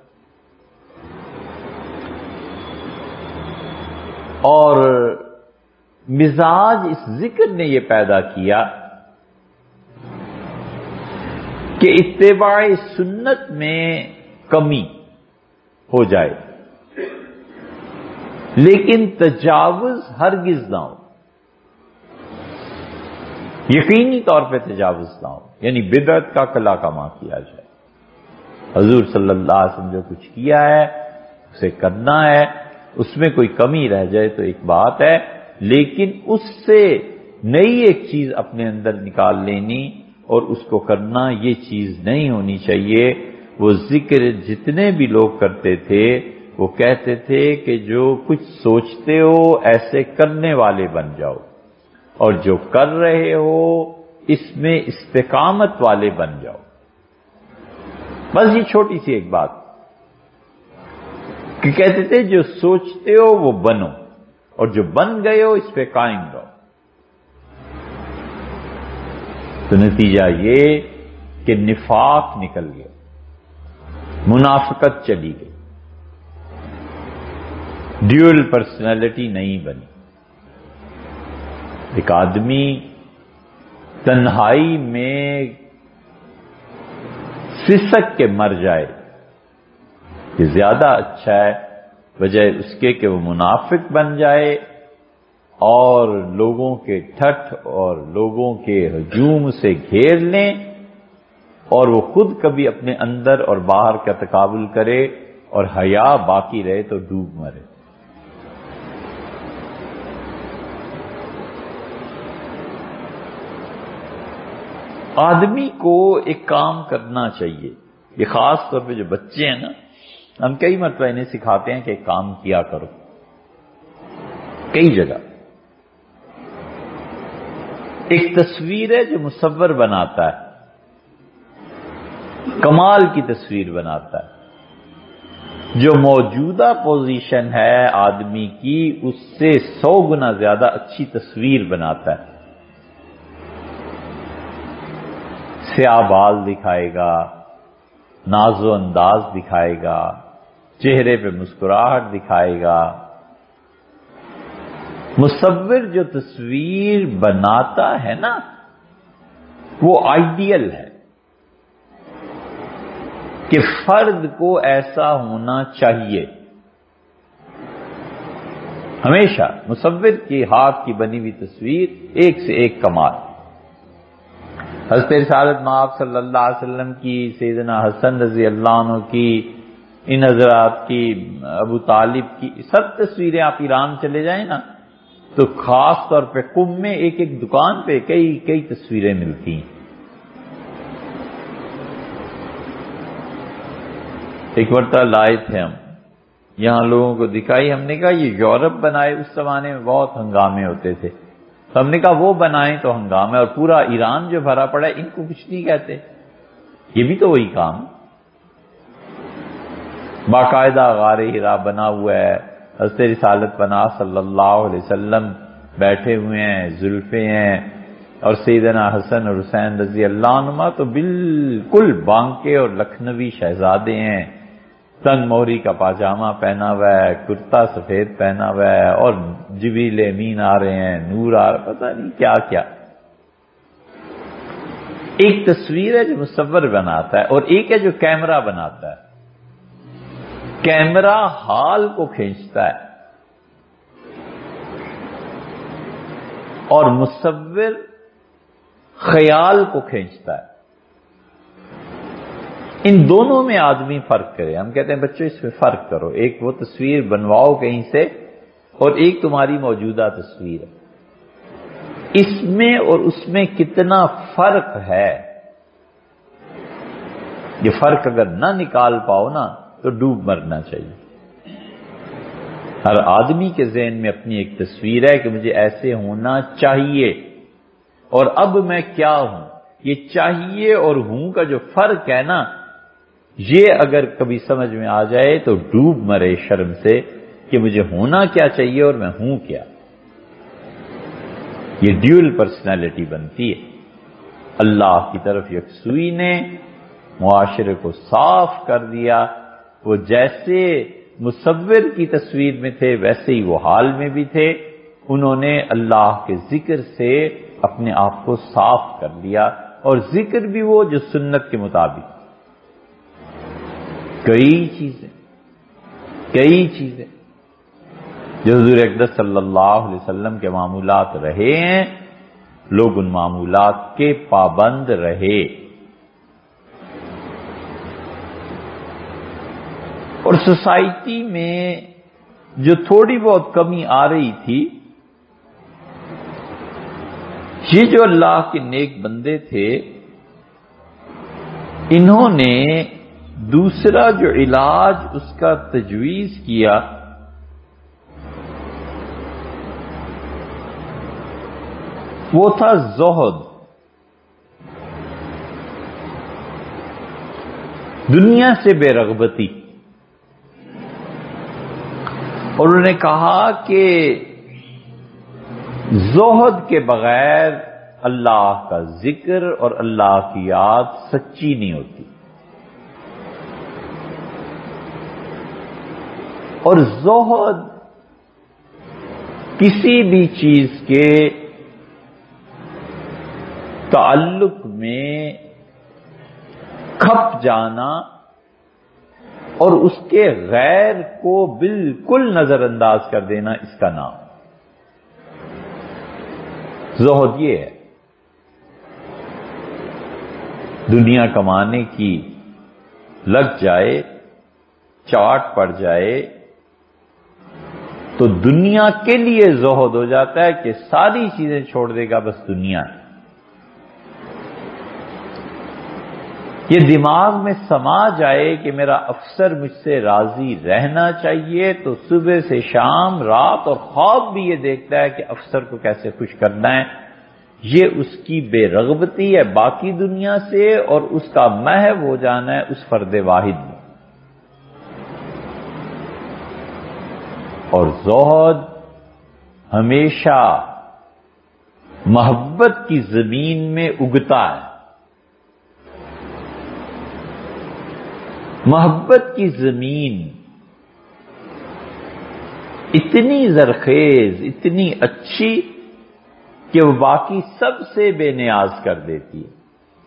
اور مزاج اس ذکر نے یہ پیدا کیا کہ اتباع سنت میں کمی ہو جائے لیکن تجاوز ہرگز نہ ہو، یقینی طور پہ تجاوز نہ ہو، یعنی بدعت کا قلع کما کیا جائے۔ حضور صلی اللہ علیہ وسلم جو کچھ کیا ہے اسے کرنا ہے، اس میں کوئی کمی رہ جائے تو ایک بات ہے، لیکن اس سے نئی ایک چیز اپنے اندر نکال لینی اور اس کو کرنا، یہ چیز نہیں ہونی چاہیے۔ وہ ذکر جتنے بھی لوگ کرتے تھے وہ کہتے تھے کہ جو کچھ سوچتے ہو ایسے کرنے والے بن جاؤ، اور جو کر رہے ہو اس میں استقامت والے بن جاؤ۔ بس یہ چھوٹی سی ایک بات کہ کہتے تھے جو سوچتے ہو وہ بنو، اور جو بن گئے ہو اس پہ قائم رہو۔ تو نتیجہ یہ کہ نفاق نکل گیا، منافقت چلی گئی، ڈیول پرسنالٹی نہیں بنی۔ ایک آدمی تنہائی میں سسک کے مر جائے یہ زیادہ اچھا ہے، بجائے اس کے کہ وہ منافق بن جائے اور لوگوں کے ٹھٹ اور لوگوں کے ہجوم سے گھیر لیں، اور وہ خود کبھی اپنے اندر اور باہر کا تقابل کرے اور حیا باقی رہے تو ڈوب مرے۔ آدمی کو ایک کام کرنا چاہیے، یہ خاص طور پہ جو بچے ہیں نا، ہم کئی مرتبہ انہیں سکھاتے ہیں کہ ایک کام کیا کرو، کئی جگہ۔ ایک تصویر ہے جو مصور بناتا ہے، کمال کی تصویر بناتا ہے، جو موجودہ پوزیشن ہے آدمی کی اس سے 100 گنا زیادہ اچھی تصویر بناتا ہے۔ سیاہ بال دکھائے گا، ناز و انداز دکھائے گا، چہرے پہ مسکراہٹ دکھائے گا۔ مصور جو تصویر بناتا ہے نا وہ آئیڈیل ہے کہ فرد کو ایسا ہونا چاہیے۔ ہمیشہ مصور کے ہاتھ کی بنی ہوئی تصویر ایک سے ایک کمال۔ حضرت رسالت مآب صلی اللہ علیہ وسلم کی، سیدنا حسن رضی اللہ عنہ کی، ان حضرات کی، ابو طالب کی، سب تصویریں آپ ایران چلے جائیں نا تو خاص طور پہ قم میں ایک ایک دکان پہ کئی کئی تصویریں ملتی ہیں۔ ایک مرتبہ لائے تھے ہم، یہاں لوگوں کو دکھائی، ہم نے کہا یہ یورپ بنائے، اس زمانے میں بہت ہنگامے ہوتے تھے، تو ہم نے کہا وہ بنائیں تو ہنگامے، اور پورا ایران جو بھرا پڑا ہے ان کو کچھ نہیں کہتے، یہ بھی تو وہی کام، باقاعدہ غار ہرا بنا ہوا ہے، حضرت رسالت پناہ صلی اللہ علیہ وسلم بیٹھے ہوئے ہیں، زلفیں ہیں، اور سیدنا حسن اور حسین رضی اللہ عنہما تو بالکل بانکے اور لکھنوی شہزادے ہیں، تنگ موہری کا پاجامہ پہنا ہوا ہے، کرتا سفید پہنا ہوا ہے، اور جبریل امین آ رہے ہیں، نور آ رہا، پتہ نہیں کیا کیا۔ ایک تصویر ہے جو مصور بناتا ہے، اور ایک ہے جو کیمرہ بناتا ہے۔ کیمرہ حال کو کھینچتا ہے اور مصور خیال کو کھینچتا ہے۔ ان دونوں میں آدمی فرق کرے، ہم کہتے ہیں بچوں اس میں فرق کرو، ایک وہ تصویر بنواؤ کہیں سے اور ایک تمہاری موجودہ تصویر ہے، اس میں اور اس میں کتنا فرق ہے، یہ فرق اگر نہ نکال پاؤ نا تو ڈوب مرنا چاہیے۔ ہر آدمی کے ذہن میں اپنی ایک تصویر ہے کہ مجھے ایسے ہونا چاہیے، اور اب میں کیا ہوں، یہ چاہیے اور ہوں کا جو فرق ہے نا، یہ اگر کبھی سمجھ میں آ جائے تو ڈوب مرے شرم سے کہ مجھے ہونا کیا چاہیے اور میں ہوں کیا۔ یہ ڈیول پرسنالٹی بنتی ہے۔ اللہ کی طرف یکسوئی نے معاشرے کو صاف کر دیا، وہ جیسے مصور کی تصویر میں تھے ویسے ہی وہ حال میں بھی تھے، انہوں نے اللہ کے ذکر سے اپنے آپ کو صاف کر لیا، اور ذکر بھی وہ جو سنت کے مطابق، کئی چیزیں جو حضور اقدس صلی اللہ علیہ وسلم کے معمولات رہے ہیں، لوگ ان معمولات کے پابند رہے، اور سوسائٹی میں جو تھوڑی بہت کمی آ رہی تھی، یہ جو اللہ کے نیک بندے تھے، انہوں نے دوسرا جو علاج اس کا تجویز کیا وہ تھا زہد، دنیا سے بے رغبتی، اور انہوں نے کہا کہ زہد کے بغیر اللہ کا ذکر اور اللہ کی یاد سچی نہیں ہوتی، اور زہد کسی بھی چیز کے تعلق میں کھپ جانا اور اس کے غیر کو بالکل نظر انداز کر دینا، اس کا نام زہد یہ ہے۔ دنیا کمانے کی لگ جائے، چاٹ پڑ جائے تو دنیا کے لیے زہد ہو جاتا ہے کہ ساری چیزیں چھوڑ دے گا، بس دنیا ہے۔ یہ دماغ میں سما جائے کہ میرا افسر مجھ سے راضی رہنا چاہیے، تو صبح سے شام، رات اور خواب بھی یہ دیکھتا ہے کہ افسر کو کیسے خوش کرنا ہے۔ یہ اس کی بے رغبتی ہے باقی دنیا سے، اور اس کا محو ہو جانا ہے اس فرد واحد میں۔ اور زہد ہمیشہ محبت کی زمین میں اگتا ہے، محبت کی زمین اتنی زرخیز، اتنی اچھی کہ وہ باقی سب سے بے نیاز کر دیتی ہے،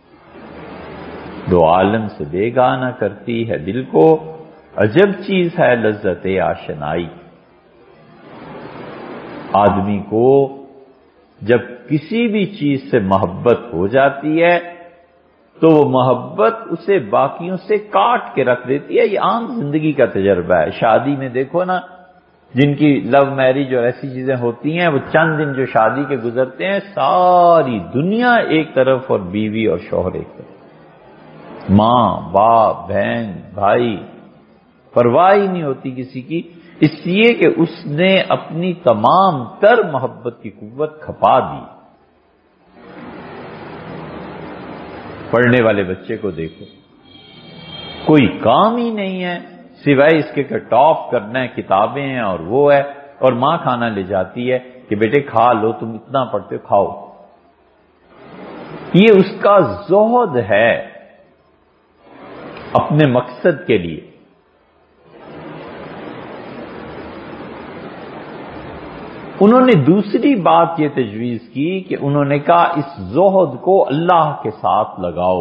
دو عالم سے بیگانہ کرتی ہے دل کو، عجب چیز ہے لذت آشنائی۔ آدمی کو جب کسی بھی چیز سے محبت ہو جاتی ہے تو وہ محبت اسے باقیوں سے کاٹ کے رکھ دیتی ہے. یہ عام زندگی کا تجربہ ہے. شادی میں دیکھو نا، جن کی لو میرج اور ایسی چیزیں ہوتی ہیں، وہ چند دن جو شادی کے گزرتے ہیں، ساری دنیا ایک طرف اور بیوی اور شوہر ایک طرف، ماں باپ بہن بھائی، پرواہ ہی نہیں ہوتی کسی کی، اس لیے کہ اس نے اپنی تمام تر محبت کی قوت کھپا دی. پڑھنے والے بچے کو دیکھو، کوئی کام ہی نہیں ہے سوائے اس کے کہ ٹاپ کرنا ہے، کتابیں ہیں اور وہ ہے، اور ماں کھانا لے جاتی ہے کہ بیٹے کھا لو، تم اتنا پڑھتے ہو کھاؤ. یہ اس کا زہد ہے اپنے مقصد کے لیے. انہوں نے دوسری بات یہ تجویز کی کہ انہوں نے کہا اس زہد کو اللہ کے ساتھ لگاؤ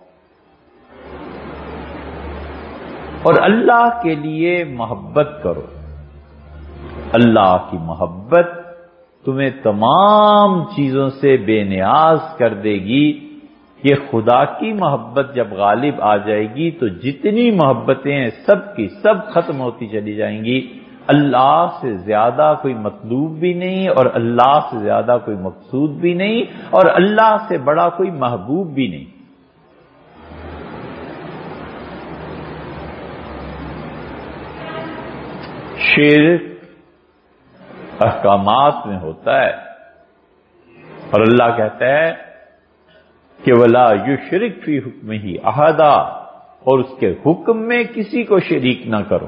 اور اللہ کے لیے محبت کرو. اللہ کی محبت تمہیں تمام چیزوں سے بے نیاز کر دے گی. یہ خدا کی محبت جب غالب آ جائے گی تو جتنی محبتیں ہیں سب کی سب ختم ہوتی چلی جائیں گی. اللہ سے زیادہ کوئی مطلوب بھی نہیں اور اللہ سے زیادہ کوئی مقصود بھی نہیں اور اللہ سے بڑا کوئی محبوب بھی نہیں. شرک احکامات میں ہوتا ہے اور اللہ کہتا ہے کہ وَلَا يُشْرِكْ فِي حُكْمِهِ أَحَدًا، اور اس کے حکم میں کسی کو شریک نہ کرو.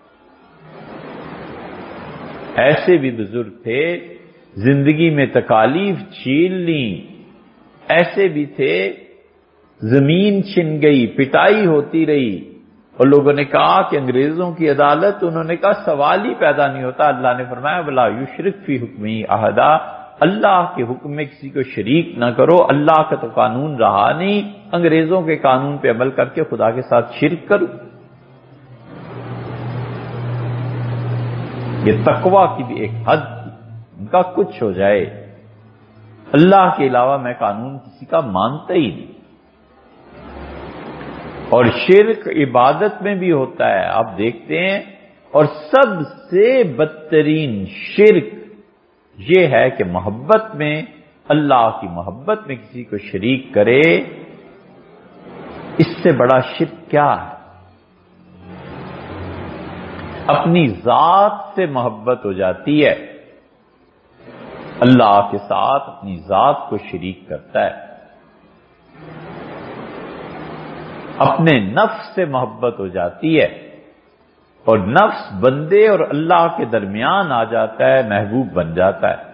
ایسے بھی بزرگ تھے زندگی میں تکالیف چھین لیں، ایسے بھی تھے زمین چھن گئی، پٹائی ہوتی رہی اور لوگوں نے کہا کہ انگریزوں کی عدالت، انہوں نے کہا سوال ہی پیدا نہیں ہوتا. اللہ نے فرمایا وَلَا يُشْرِكْ فِي حُكْمِهِ أَحَدًا، اللہ کے حکم میں کسی کو شریک نہ کرو. اللہ کا تو قانون رہا نہیں انگریزوں کے قانون پہ عمل کر کے خدا کے ساتھ شرک کرو. یہ تقویٰ کی بھی ایک حد تھی، ان کا کچھ ہو جائے اللہ کے علاوہ میں قانون کسی کا مانتا ہی نہیں. اور شرک عبادت میں بھی ہوتا ہے، آپ دیکھتے ہیں. اور سب سے بدترین شرک یہ ہے کہ محبت میں، اللہ کی محبت میں کسی کو شریک کرے. اس سے بڑا شرک کیا ہے؟ اپنی ذات سے محبت ہو جاتی ہے، اللہ کے ساتھ اپنی ذات کو شریک کرتا ہے. اپنے نفس سے محبت ہو جاتی ہے اور نفس بندے اور اللہ کے درمیان آ جاتا ہے، محبوب بن جاتا ہے.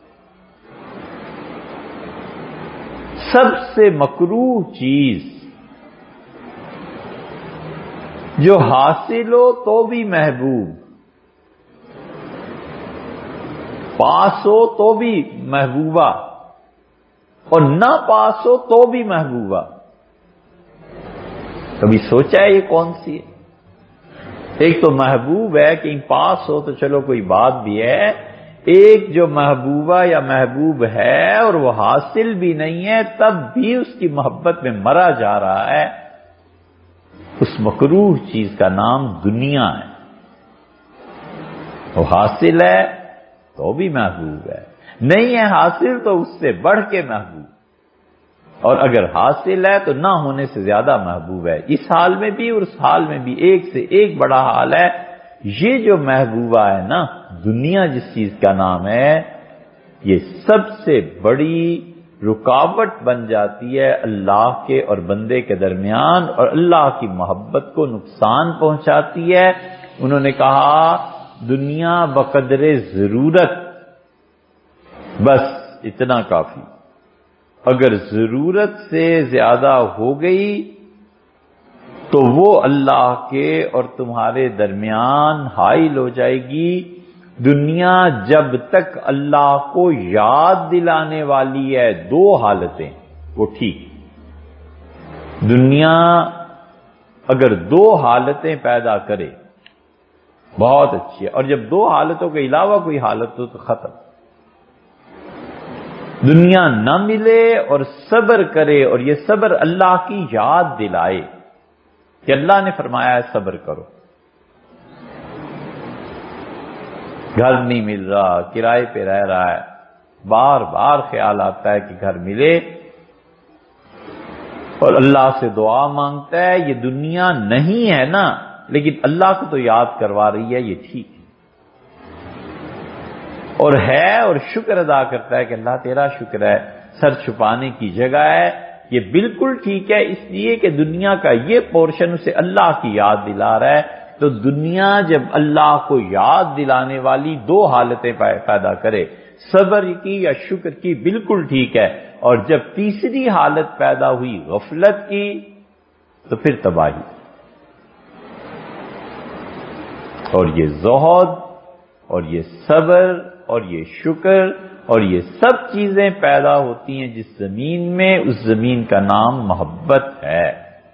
سب سے مکروہ چیز جو حاصل ہو تو بھی محبوب، پاس ہو تو بھی محبوبہ اور نہ پاس ہو تو بھی محبوبہ. کبھی سوچا ہے یہ کون سی ہے؟ ایک تو محبوب ہے کہ پاس ہو تو چلو کوئی بات بھی ہے، ایک جو محبوبہ یا محبوب ہے اور وہ حاصل بھی نہیں ہے تب بھی اس کی محبت میں مرا جا رہا ہے. اس مکروہ چیز کا نام دنیا ہے. وہ حاصل ہے تو بھی محبوب ہے، نہیں ہے حاصل تو اس سے بڑھ کے محبوب، اور اگر حاصل ہے تو نہ ہونے سے زیادہ محبوب ہے. اس حال میں بھی اور اس حال میں بھی ایک سے ایک بڑا حال ہے. یہ جو محبوبہ ہے نا، دنیا جس چیز کا نام ہے، یہ سب سے بڑی رکاوٹ بن جاتی ہے اللہ کے اور بندے کے درمیان اور اللہ کی محبت کو نقصان پہنچاتی ہے. انہوں نے کہا دنیا بقدر ضرورت، بس اتنا کافی. اگر ضرورت سے زیادہ ہو گئی تو وہ اللہ کے اور تمہارے درمیان حائل ہو جائے گی. دنیا جب تک اللہ کو یاد دلانے والی ہے، دو حالتیں وہ ٹھیک. دنیا اگر دو حالتیں پیدا کرے بہت اچھی ہے، اور جب دو حالتوں کے علاوہ کوئی حالت ہو تو ختم. دنیا نہ ملے اور صبر کرے، اور یہ صبر اللہ کی یاد دلائے کہ اللہ نے فرمایا ہے صبر کرو. گھر نہیں مل رہا، کرائے پہ رہ رہا ہے، بار بار خیال آتا ہے کہ گھر ملے، اور اللہ سے دعا مانگتا ہے یہ دنیا نہیں ہے نا، لیکن اللہ کو تو یاد کروا رہی ہے، یہ ٹھیک ہے، اور ہے، اور شکر ادا کرتا ہے کہ اللہ تیرا شکر ہے، سر چھپانے کی جگہ ہے، یہ بالکل ٹھیک ہے، اس لیے کہ دنیا کا یہ پورشن اسے اللہ کی یاد دلا رہا ہے. تو دنیا جب اللہ کو یاد دلانے والی دو حالتیں پیدا کرے، صبر کی یا شکر کی، بالکل ٹھیک ہے، اور جب تیسری حالت پیدا ہوئی غفلت کی تو پھر تباہی. اور یہ زہد اور یہ صبر اور یہ شکر اور یہ سب چیزیں پیدا ہوتی ہیں جس زمین میں، اس زمین کا نام محبت ہے.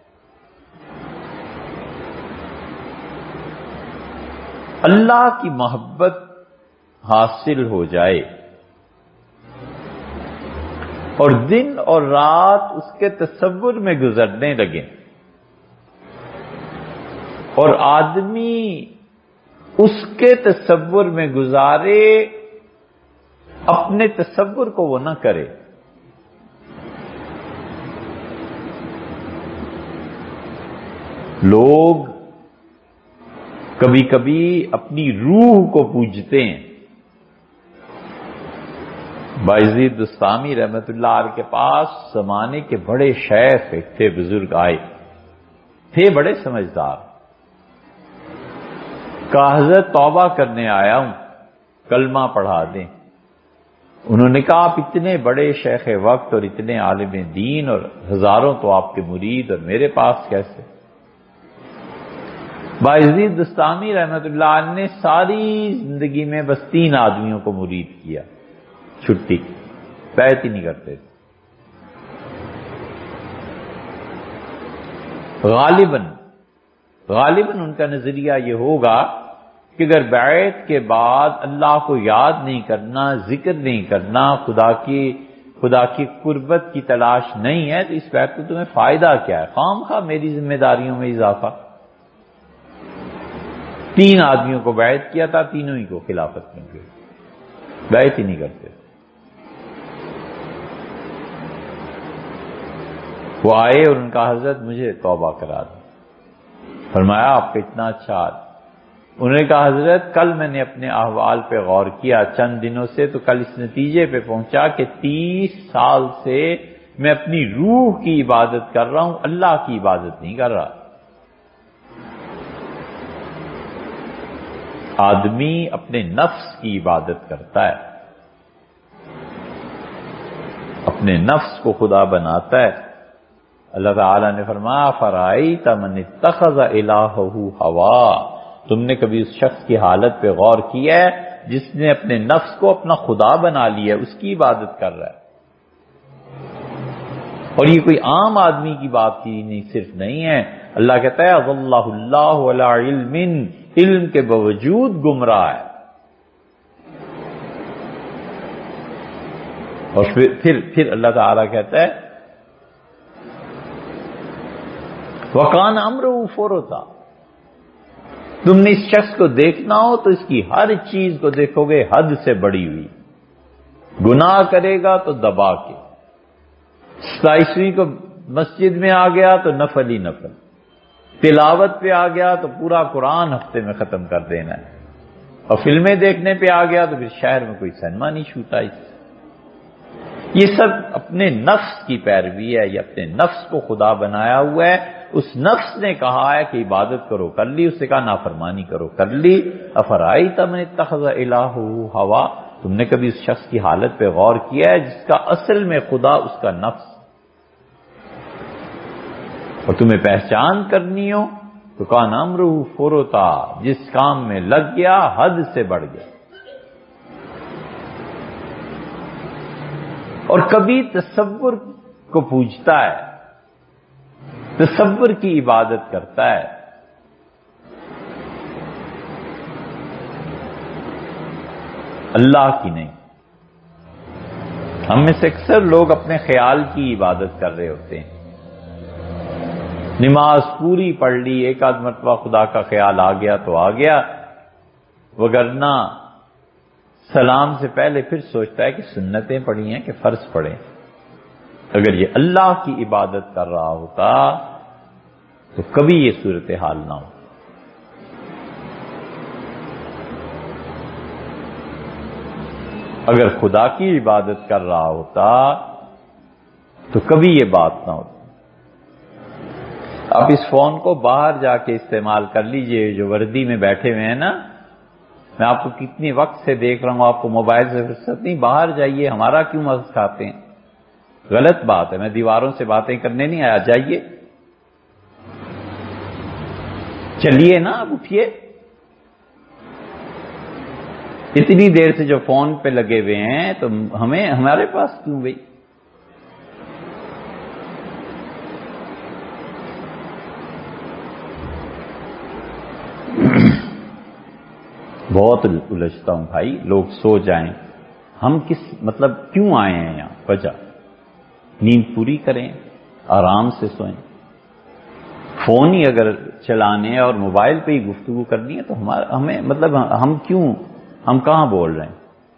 اللہ کی محبت حاصل ہو جائے اور دن اور رات اس کے تصور میں گزرنے لگے، اور آدمی اس کے تصور میں گزارے، اپنے تصور کو وہ نہ کرے. لوگ کبھی کبھی اپنی روح کو پوجتے ہیں. بایزید بستامی رحمت اللہ علیہ کے پاس زمانے کے بڑے شیخ ایک تھے، بزرگ آئے تھے، بڑے سمجھدار. کہا حضرت توبہ کرنے آیا ہوں، کلمہ پڑھا دیں. انہوں نے کہا آپ اتنے بڑے شیخ وقت اور اتنے عالم دین اور ہزاروں تو آپ کے مرید، اور میرے پاس کیسے؟ بایزید بستامی رحمت اللہ علیہ نے ساری زندگی میں بس 3 آدمیوں کو مرید کیا، چھٹی، بیعت ہی نہیں کرتے. غالباً ان کا نظریہ یہ ہوگا کہ اگر بیعت کے بعد اللہ کو یاد نہیں کرنا، ذکر نہیں کرنا، خدا کی قربت کی تلاش نہیں ہے، تو اس بیعت کو تمہیں فائدہ کیا ہے؟ خام خواہ میری ذمہ داریوں میں اضافہ. 3 آدمیوں کو بیعت کیا تھا، تینوں ہی کو خلافت میں گئے، بیعت ہی نہیں کرتے. وہ آئے اور ان کا حضرت مجھے توبہ کرا دیں. فرمایا آپ کا اتنا اچھا حال. انہوں نے کہا حضرت کل میں نے اپنے احوال پہ غور کیا چند دنوں سے، تو کل اس نتیجے پہ پہنچا کہ 30 سال سے میں اپنی روح کی عبادت کر رہا ہوں، اللہ کی عبادت نہیں کر رہا. آدمی اپنے نفس کی عبادت کرتا ہے، اپنے نفس کو خدا بناتا ہے. اللہ تعالیٰ نے فرمایا فرائیت من اتخذ الہہ ہوا، تم نے کبھی اس شخص کی حالت پہ غور کیا ہے جس نے اپنے نفس کو اپنا خدا بنا لیا، اس کی عبادت کر رہا ہے. اور یہ کوئی عام آدمی کی بات کی نہیں، صرف نہیں ہے. اللہ کہتا ہے اضلہ اللہ علی علم، علم کے باوجود گمراہ ہے. اور پھر اللہ تعالیٰ کہتا ہے وَقَانَ أَمْرُهُ فُرُطًا، تم نے اس شخص کو دیکھنا ہو تو اس کی ہر چیز کو دیکھو گے حد سے بڑی ہوئی. گناہ کرے گا تو دبا کے، 27ویں کو مسجد میں آ گیا تو نفل ہی نفل، تلاوت پہ آ گیا تو پورا قرآن ہفتے میں ختم کر دینا ہے، اور فلمیں دیکھنے پہ آ گیا تو پھر شہر میں کوئی سینما نہیں چھوٹا. یہ سب اپنے نفس کی پیروی ہے، یہ اپنے نفس کو خدا بنایا ہوا ہے. اس نفس نے کہا ہے کہ عبادت کرو، کر لی. اس سے کہا نافرمانی کرو، کر لی. افرائیت من اتخذ الہہ ہوا، تم نے کبھی اس شخص کی حالت پہ غور کیا ہے جس کا اصل میں خدا اس کا نفس؟ اور تمہیں پہچان کرنی ہو تو کان امرہ فرطا، جس کام میں لگ گیا حد سے بڑھ گیا. اور کبھی تصور کو پوجتا ہے، تصور کی عبادت کرتا ہے. اللہ کی نہیں. ہم میں سے اکثر لوگ اپنے خیال کی عبادت کر رہے ہوتے ہیں. نماز پوری پڑھ لی، ایک آدھ مرتبہ خدا کا خیال آ گیا تو آ گیا، وگرنہ سلام سے پہلے پھر سوچتا ہے کہ سنتیں پڑھی ہیں کہ فرض پڑھیں. اگر یہ اللہ کی عبادت کر رہا ہوتا تو کبھی یہ صورتحال نہ ہو. اگر خدا کی عبادت کر رہا ہوتا تو کبھی یہ بات نہ ہوتی. آپ اس فون کو باہر جا کے استعمال کر لیجئے، جو وردی میں بیٹھے ہوئے ہیں نا، میں آپ کو کتنی وقت سے دیکھ رہا ہوں، آپ کو موبائل سے فرصت نہیں، باہر جائیے، ہمارا کیوں مغز کھاتے ہیں؟ غلط بات ہے. میں دیواروں سے باتیں کرنے نہیں آیا، جائیے، چلیے نا، آپ اٹھیے. اتنی دیر سے جو فون پہ لگے ہوئے ہیں تو ہمارے پاس کیوں بھائی؟ بہت الجھتا ہوں بھائی، لوگ سو جائیں، ہم مطلب کیوں آئے ہیں یہاں؟ وجہ نیند پوری کریں، آرام سے سوئیں. فون ہی اگر چلانے اور موبائل پہ ہی گفتگو کرنی ہے تو ہمیں مطلب ہم کہاں بول رہے ہیں؟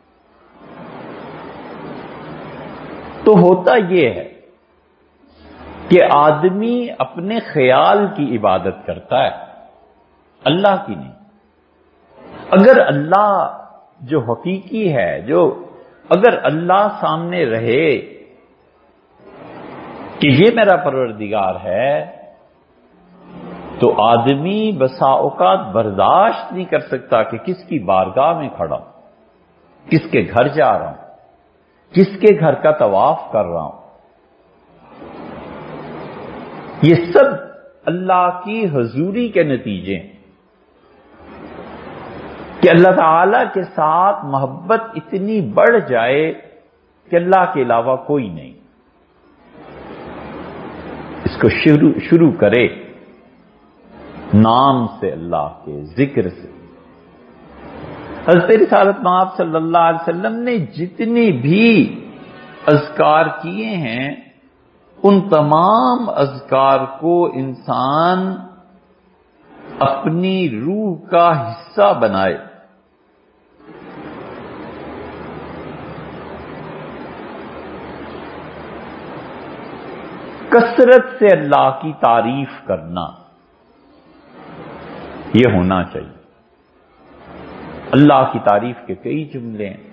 تو ہوتا یہ ہے کہ آدمی اپنے خیال کی عبادت کرتا ہے، اللہ کی نہیں. اگر اللہ جو حقیقی ہے، اگر اللہ سامنے رہے کہ یہ میرا پروردگار ہے، تو آدمی بسا اوقات برداشت نہیں کر سکتا کہ کس کی بارگاہ میں کھڑا ہوں، کس کے گھر جا رہا ہوں، کس کے گھر کا طواف کر رہا ہوں. یہ سب اللہ کی حضوری کے نتیجے ہیں کہ اللہ تعالی کے ساتھ محبت اتنی بڑھ جائے کہ اللہ کے علاوہ کوئی نہیں. اس کو شروع کرے نام سے، اللہ کے ذکر سے. حضرت رسالت مآب صلی اللہ علیہ وسلم نے جتنے بھی اذکار کیے ہیں، ان تمام اذکار کو انسان اپنی روح کا حصہ بنائے. کثرت سے اللہ کی تعریف کرنا یہ ہونا چاہیے. اللہ کی تعریف کے کئی جملے ہیں.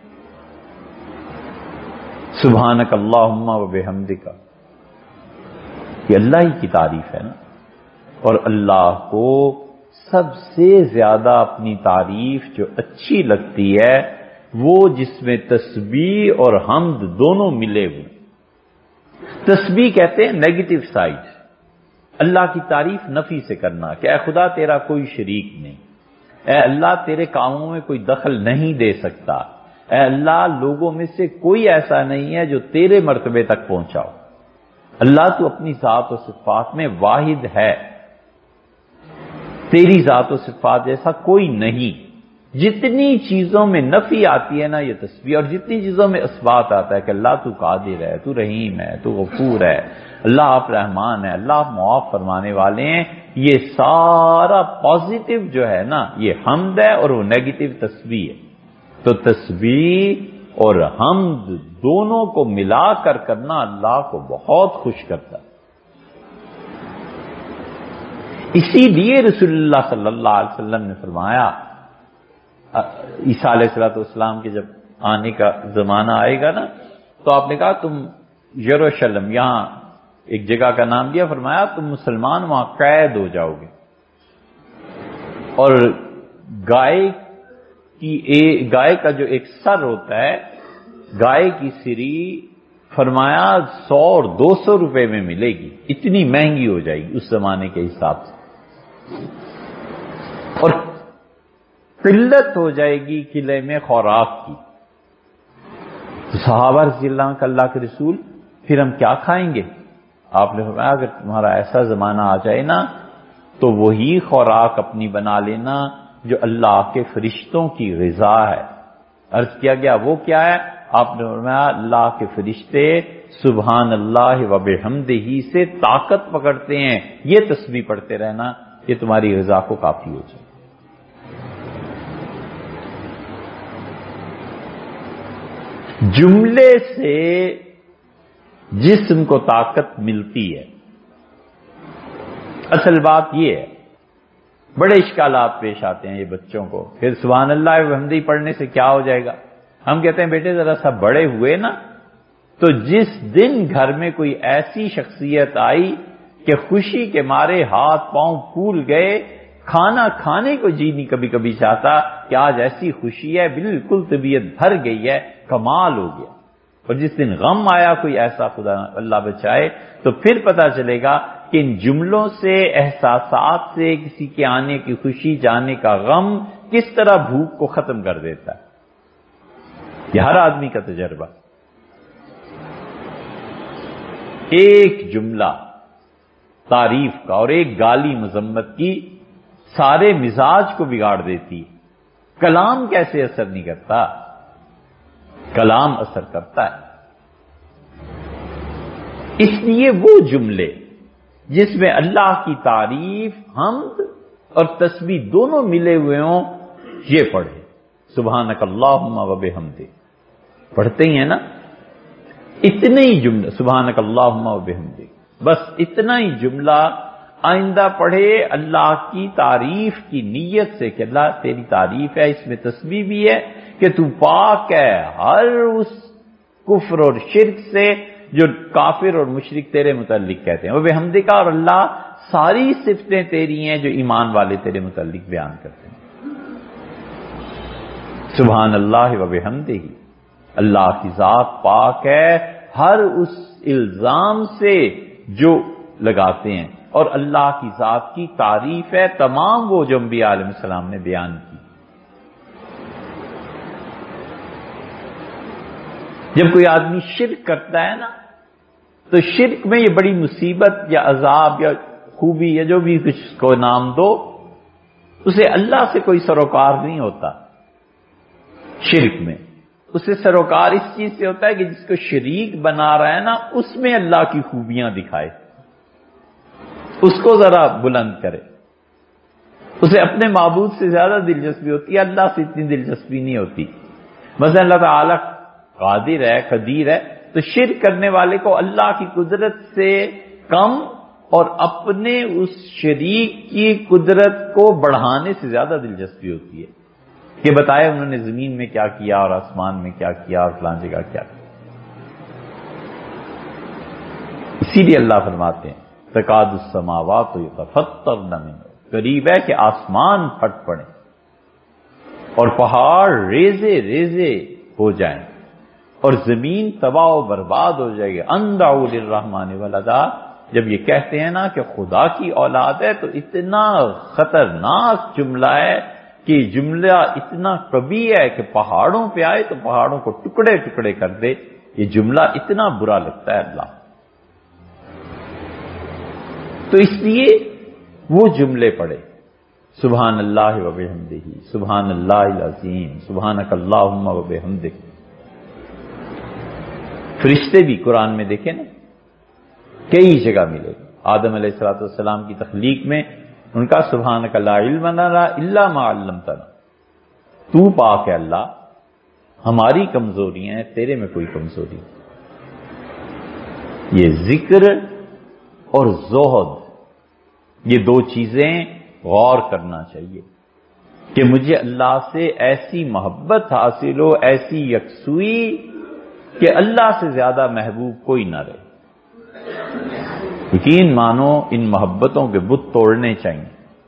سبحانک اللہم و بحمدک، یہ اللہ ہی کی تعریف ہے نا. اور اللہ کو سب سے زیادہ اپنی تعریف جو اچھی لگتی ہے وہ جس میں تسبیح اور حمد دونوں ملے ہوئے. تسبیح کہتے ہیں نیگیٹو سائڈ، اللہ کی تعریف نفی سے کرنا کہ اے خدا تیرا کوئی شریک نہیں، اے اللہ تیرے کاموں میں کوئی دخل نہیں دے سکتا، اے اللہ لوگوں میں سے کوئی ایسا نہیں ہے جو تیرے مرتبے تک پہنچاؤ. اللہ تو اپنی ذات و صفات میں واحد ہے، تیری ذات و صفات جیسا کوئی نہیں. جتنی چیزوں میں نفی آتی ہے نا یہ تسبیح، اور جتنی چیزوں میں اثبات آتا ہے کہ اللہ تو قادر ہے، تو رحیم ہے، تو غفور ہے، اللہ آپ رحمان ہے، اللہ آپ معاف فرمانے والے ہیں، یہ سارا پازیٹو جو ہے نا یہ حمد ہے، اور وہ نیگیٹو تسبیح ہے. تو تسبیح اور حمد دونوں کو ملا کر کرنا اللہ کو بہت خوش کرتا ہے. اسی لیے رسول اللہ صلی اللہ علیہ وسلم نے فرمایا، عیسیٰ علیہ السلام کے جب آنے کا زمانہ آئے گا نا تو آپ نے کہا تم یروشلم، یہاں ایک جگہ کا نام دیا، فرمایا تم مسلمان وہاں قید ہو جاؤ گے. اور گائے کا جو ایک سر ہوتا ہے، گائے کی سری فرمایا 100 اور 200 روپے میں ملے گی، اتنی مہنگی ہو جائے گی اس زمانے کے حساب سے. اور قلت ہو جائے گی قلعے میں خوراک کی. صحابہ رضی اللہ عنہ اللہ کے رسول پھر ہم کیا کھائیں گے؟ آپ نے فرمایا اگر تمہارا ایسا زمانہ آ جائے نا تو وہی خوراک اپنی بنا لینا جو اللہ کے فرشتوں کی غذا ہے. عرض کیا گیا وہ کیا ہے؟ آپ نے فرمایا اللہ کے فرشتے سبحان اللہ و بحمدہ سے طاقت پکڑتے ہیں، یہ تسبیح پڑھتے رہنا، یہ تمہاری غذا کو کافی ہو جائے۔ جملے سے جسم کو طاقت ملتی ہے۔ اصل بات یہ ہے، بڑے اشکالات پیش آتے ہیں یہ بچوں کو، پھر سبحان اللہ و بحمدہ پڑھنے سے کیا ہو جائے گا؟ ہم کہتے ہیں بیٹے ذرا سا بڑے ہوئے نا، تو جس دن گھر میں کوئی ایسی شخصیت آئی کہ خوشی کے مارے ہاتھ پاؤں پھول گئے، کھانا کھانے کو جی نہیں کبھی کبھی چاہتا کہ آج ایسی خوشی ہے بالکل طبیعت بھر گئی ہے، کمال ہو گیا، اور جس دن غم آیا کوئی ایسا، خدا اللہ بچائے، تو پھر پتا چلے گا کہ ان جملوں سے، احساسات سے کسی کے آنے کی خوشی، جانے کا غم کس طرح بھوک کو ختم کر دیتا ہے۔ یہ ہر آدمی کا تجربہ۔ ایک جملہ تعریف کا اور ایک گالی مذمت کی سارے مزاج کو بگاڑ دیتی ہے۔ کلام کیسے اثر نہیں کرتا؟ کلام اثر کرتا ہے۔ اس لیے وہ جملے جس میں اللہ کی تعریف، حمد اور تسبیح دونوں ملے ہوئے ہوں، یہ پڑھیں۔ سبحانک اللہم و بحمدک پڑھتے ہی ہیں نا، اتنے ہی جملے، سبحانک اللہم و بحمدک، بس اتنا ہی جملہ آئندہ پڑھے اللہ کی تعریف کی نیت سے کہ اللہ تیری تعریف ہے، اس میں تسبیح بھی ہے کہ تو پاک ہے ہر اس کفر اور شرک سے جو کافر اور مشرک تیرے متعلق کہتے ہیں، وہ بحمدک، اور اللہ ساری صفتیں تیری ہیں جو ایمان والے تیرے متعلق بیان کرتے ہیں۔ سبحان اللہ و بحمدہ، اللہ کی ذات پاک ہے ہر اس الزام سے جو لگاتے ہیں، اور اللہ کی ذات کی تعریف ہے تمام وہ جو انبیاء علیہ السلام نے بیان کی۔ جب کوئی آدمی شرک کرتا ہے نا، تو شرک میں یہ بڑی مصیبت یا عذاب یا خوبی یا جو بھی کچھ کو نام دو، اسے اللہ سے کوئی سروکار نہیں ہوتا۔ شرک میں اسے سروکار اس چیز سے ہوتا ہے کہ جس کو شریک بنا رہا ہے نا، اس میں اللہ کی خوبیاں دکھائے، اس کو ذرا بلند کرے۔ اسے اپنے معبود سے زیادہ دلچسپی ہوتی ہے، اللہ سے اتنی دلچسپی نہیں ہوتی۔ مثلا اللہ تعالی قادر ہے، قدیر ہے، تو شرک کرنے والے کو اللہ کی قدرت سے کم اور اپنے اس شریک کی قدرت کو بڑھانے سے زیادہ دلچسپی ہوتی ہے کہ بتائے انہوں نے زمین میں کیا کیا اور آسمان میں کیا کیا اور فلاں جگہ کیا کیا۔ اسی لیے اللہ فرماتے ہیں تکاد السماوات یتفطرن منہ، قریب ہے کہ آسمان پھٹ پڑے اور پہاڑ ریزے ریزے ہو جائیں اور زمین تباہ و برباد ہو جائے گی۔ ان دعوا للرحمن ولدا، جب یہ کہتے ہیں نا کہ خدا کی اولاد ہے، تو اتنا خطرناک جملہ ہے کہ جملہ اتنا قوی ہے کہ پہاڑوں پہ آئے تو پہاڑوں کو ٹکڑے ٹکڑے کر دے۔ یہ جملہ اتنا برا لگتا ہے اللہ۔ تو اس لیے وہ جملے پڑھے، سبحان اللہ و بحمدہ، سبحان اللہ العظیم، سبحانک اللہم و بحمدک۔ فرشتے بھی قرآن میں دیکھیں نا کئی جگہ ملے، آدم علیہ السلام کی تخلیق میں ان کا سبحانک لا علم لنا الا ما علمتنا، تو پاک ہے اللہ، ہماری کمزوریاں ہیں، تیرے میں کوئی کمزوری نہیں۔ یہ ذکر اور زہد، یہ دو چیزیں غور کرنا چاہیے کہ مجھے اللہ سے ایسی محبت حاصل ہو، ایسی یکسوئی کہ اللہ سے زیادہ محبوب کوئی نہ رہے۔ یقین مانو ان محبتوں کے بت توڑنے چاہیے۔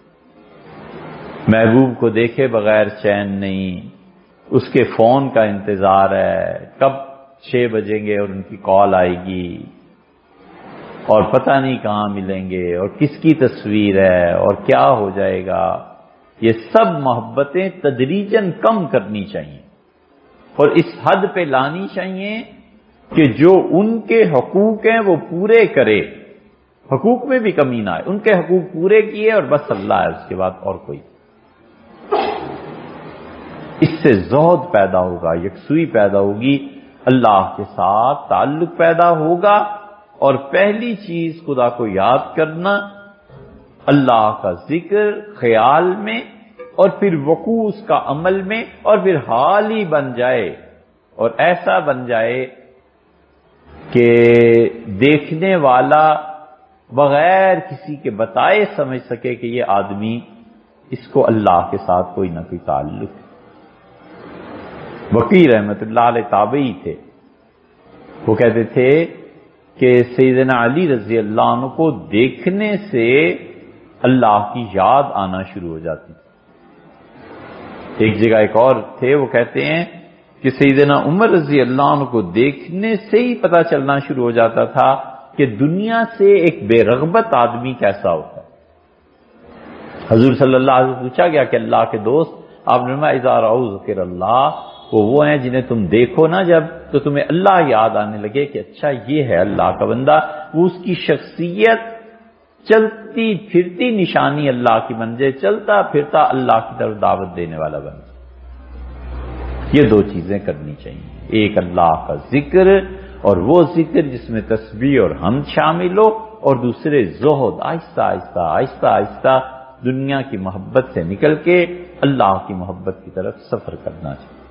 محبوب کو دیکھے بغیر چین نہیں، اس کے فون کا انتظار ہے، کب 6 بجیں گے اور ان کی کال آئے گی، اور پتہ نہیں کہاں ملیں گے اور کس کی تصویر ہے اور کیا ہو جائے گا۔ یہ سب محبتیں تدریجاً کم کرنی چاہیے اور اس حد پہ لانی چاہیے کہ جو ان کے حقوق ہیں وہ پورے کرے، حقوق میں بھی کمی نہ آئے، ان کے حقوق پورے کیے اور بس اللہ ہے، اس کے بعد اور کوئی۔ اس سے زہد پیدا ہوگا، یکسوئی پیدا ہوگی، اللہ کے ساتھ تعلق پیدا ہوگا، اور پہلی چیز خدا کو یاد کرنا، اللہ کا ذکر خیال میں، اور پھر وقوع اس کا عمل میں، اور پھر حال ہی بن جائے، اور ایسا بن جائے کہ دیکھنے والا بغیر کسی کے بتائے سمجھ سکے کہ یہ آدمی، اس کو اللہ کے ساتھ کوئی نہ کوئی تعلق ہے۔ وقی رحمت اللہ علیہ تابعی تھے، وہ کہتے تھے کہ سیدنا علی رضی اللہ عنہ کو دیکھنے سے اللہ کی یاد آنا شروع ہو جاتی تھی۔ ایک جگہ ایک اور تھے، وہ کہتے ہیں کہ سیدنا عمر رضی اللہ عنہ کو دیکھنے سے ہی پتہ چلنا شروع ہو جاتا تھا کہ دنیا سے ایک بے رغبت آدمی کیسا ہوتا ہے۔ حضور صلی اللہ علیہ وسلم پوچھا گیا کہ اللہ کے دوست، آپ نے فرمایا اذا رأوا ذکر اللہ، وہ ہیں جنہیں تم دیکھو نا جب، تو تمہیں اللہ یاد آنے لگے کہ اچھا یہ ہے اللہ کا بندہ، وہ اس کی شخصیت چلتی پھرتی نشانی اللہ کی بن جائے، چلتا پھرتا اللہ کی طرف دعوت دینے والا بن جائے۔ یہ دو چیزیں کرنی چاہیے، ایک اللہ کا ذکر، اور وہ ذکر جس میں تسبیح اور حمد شامل ہو، اور دوسرے زہد، آہستہ آہستہ آہستہ آہستہ دنیا کی محبت سے نکل کے اللہ کی محبت کی طرف سفر کرنا چاہیے۔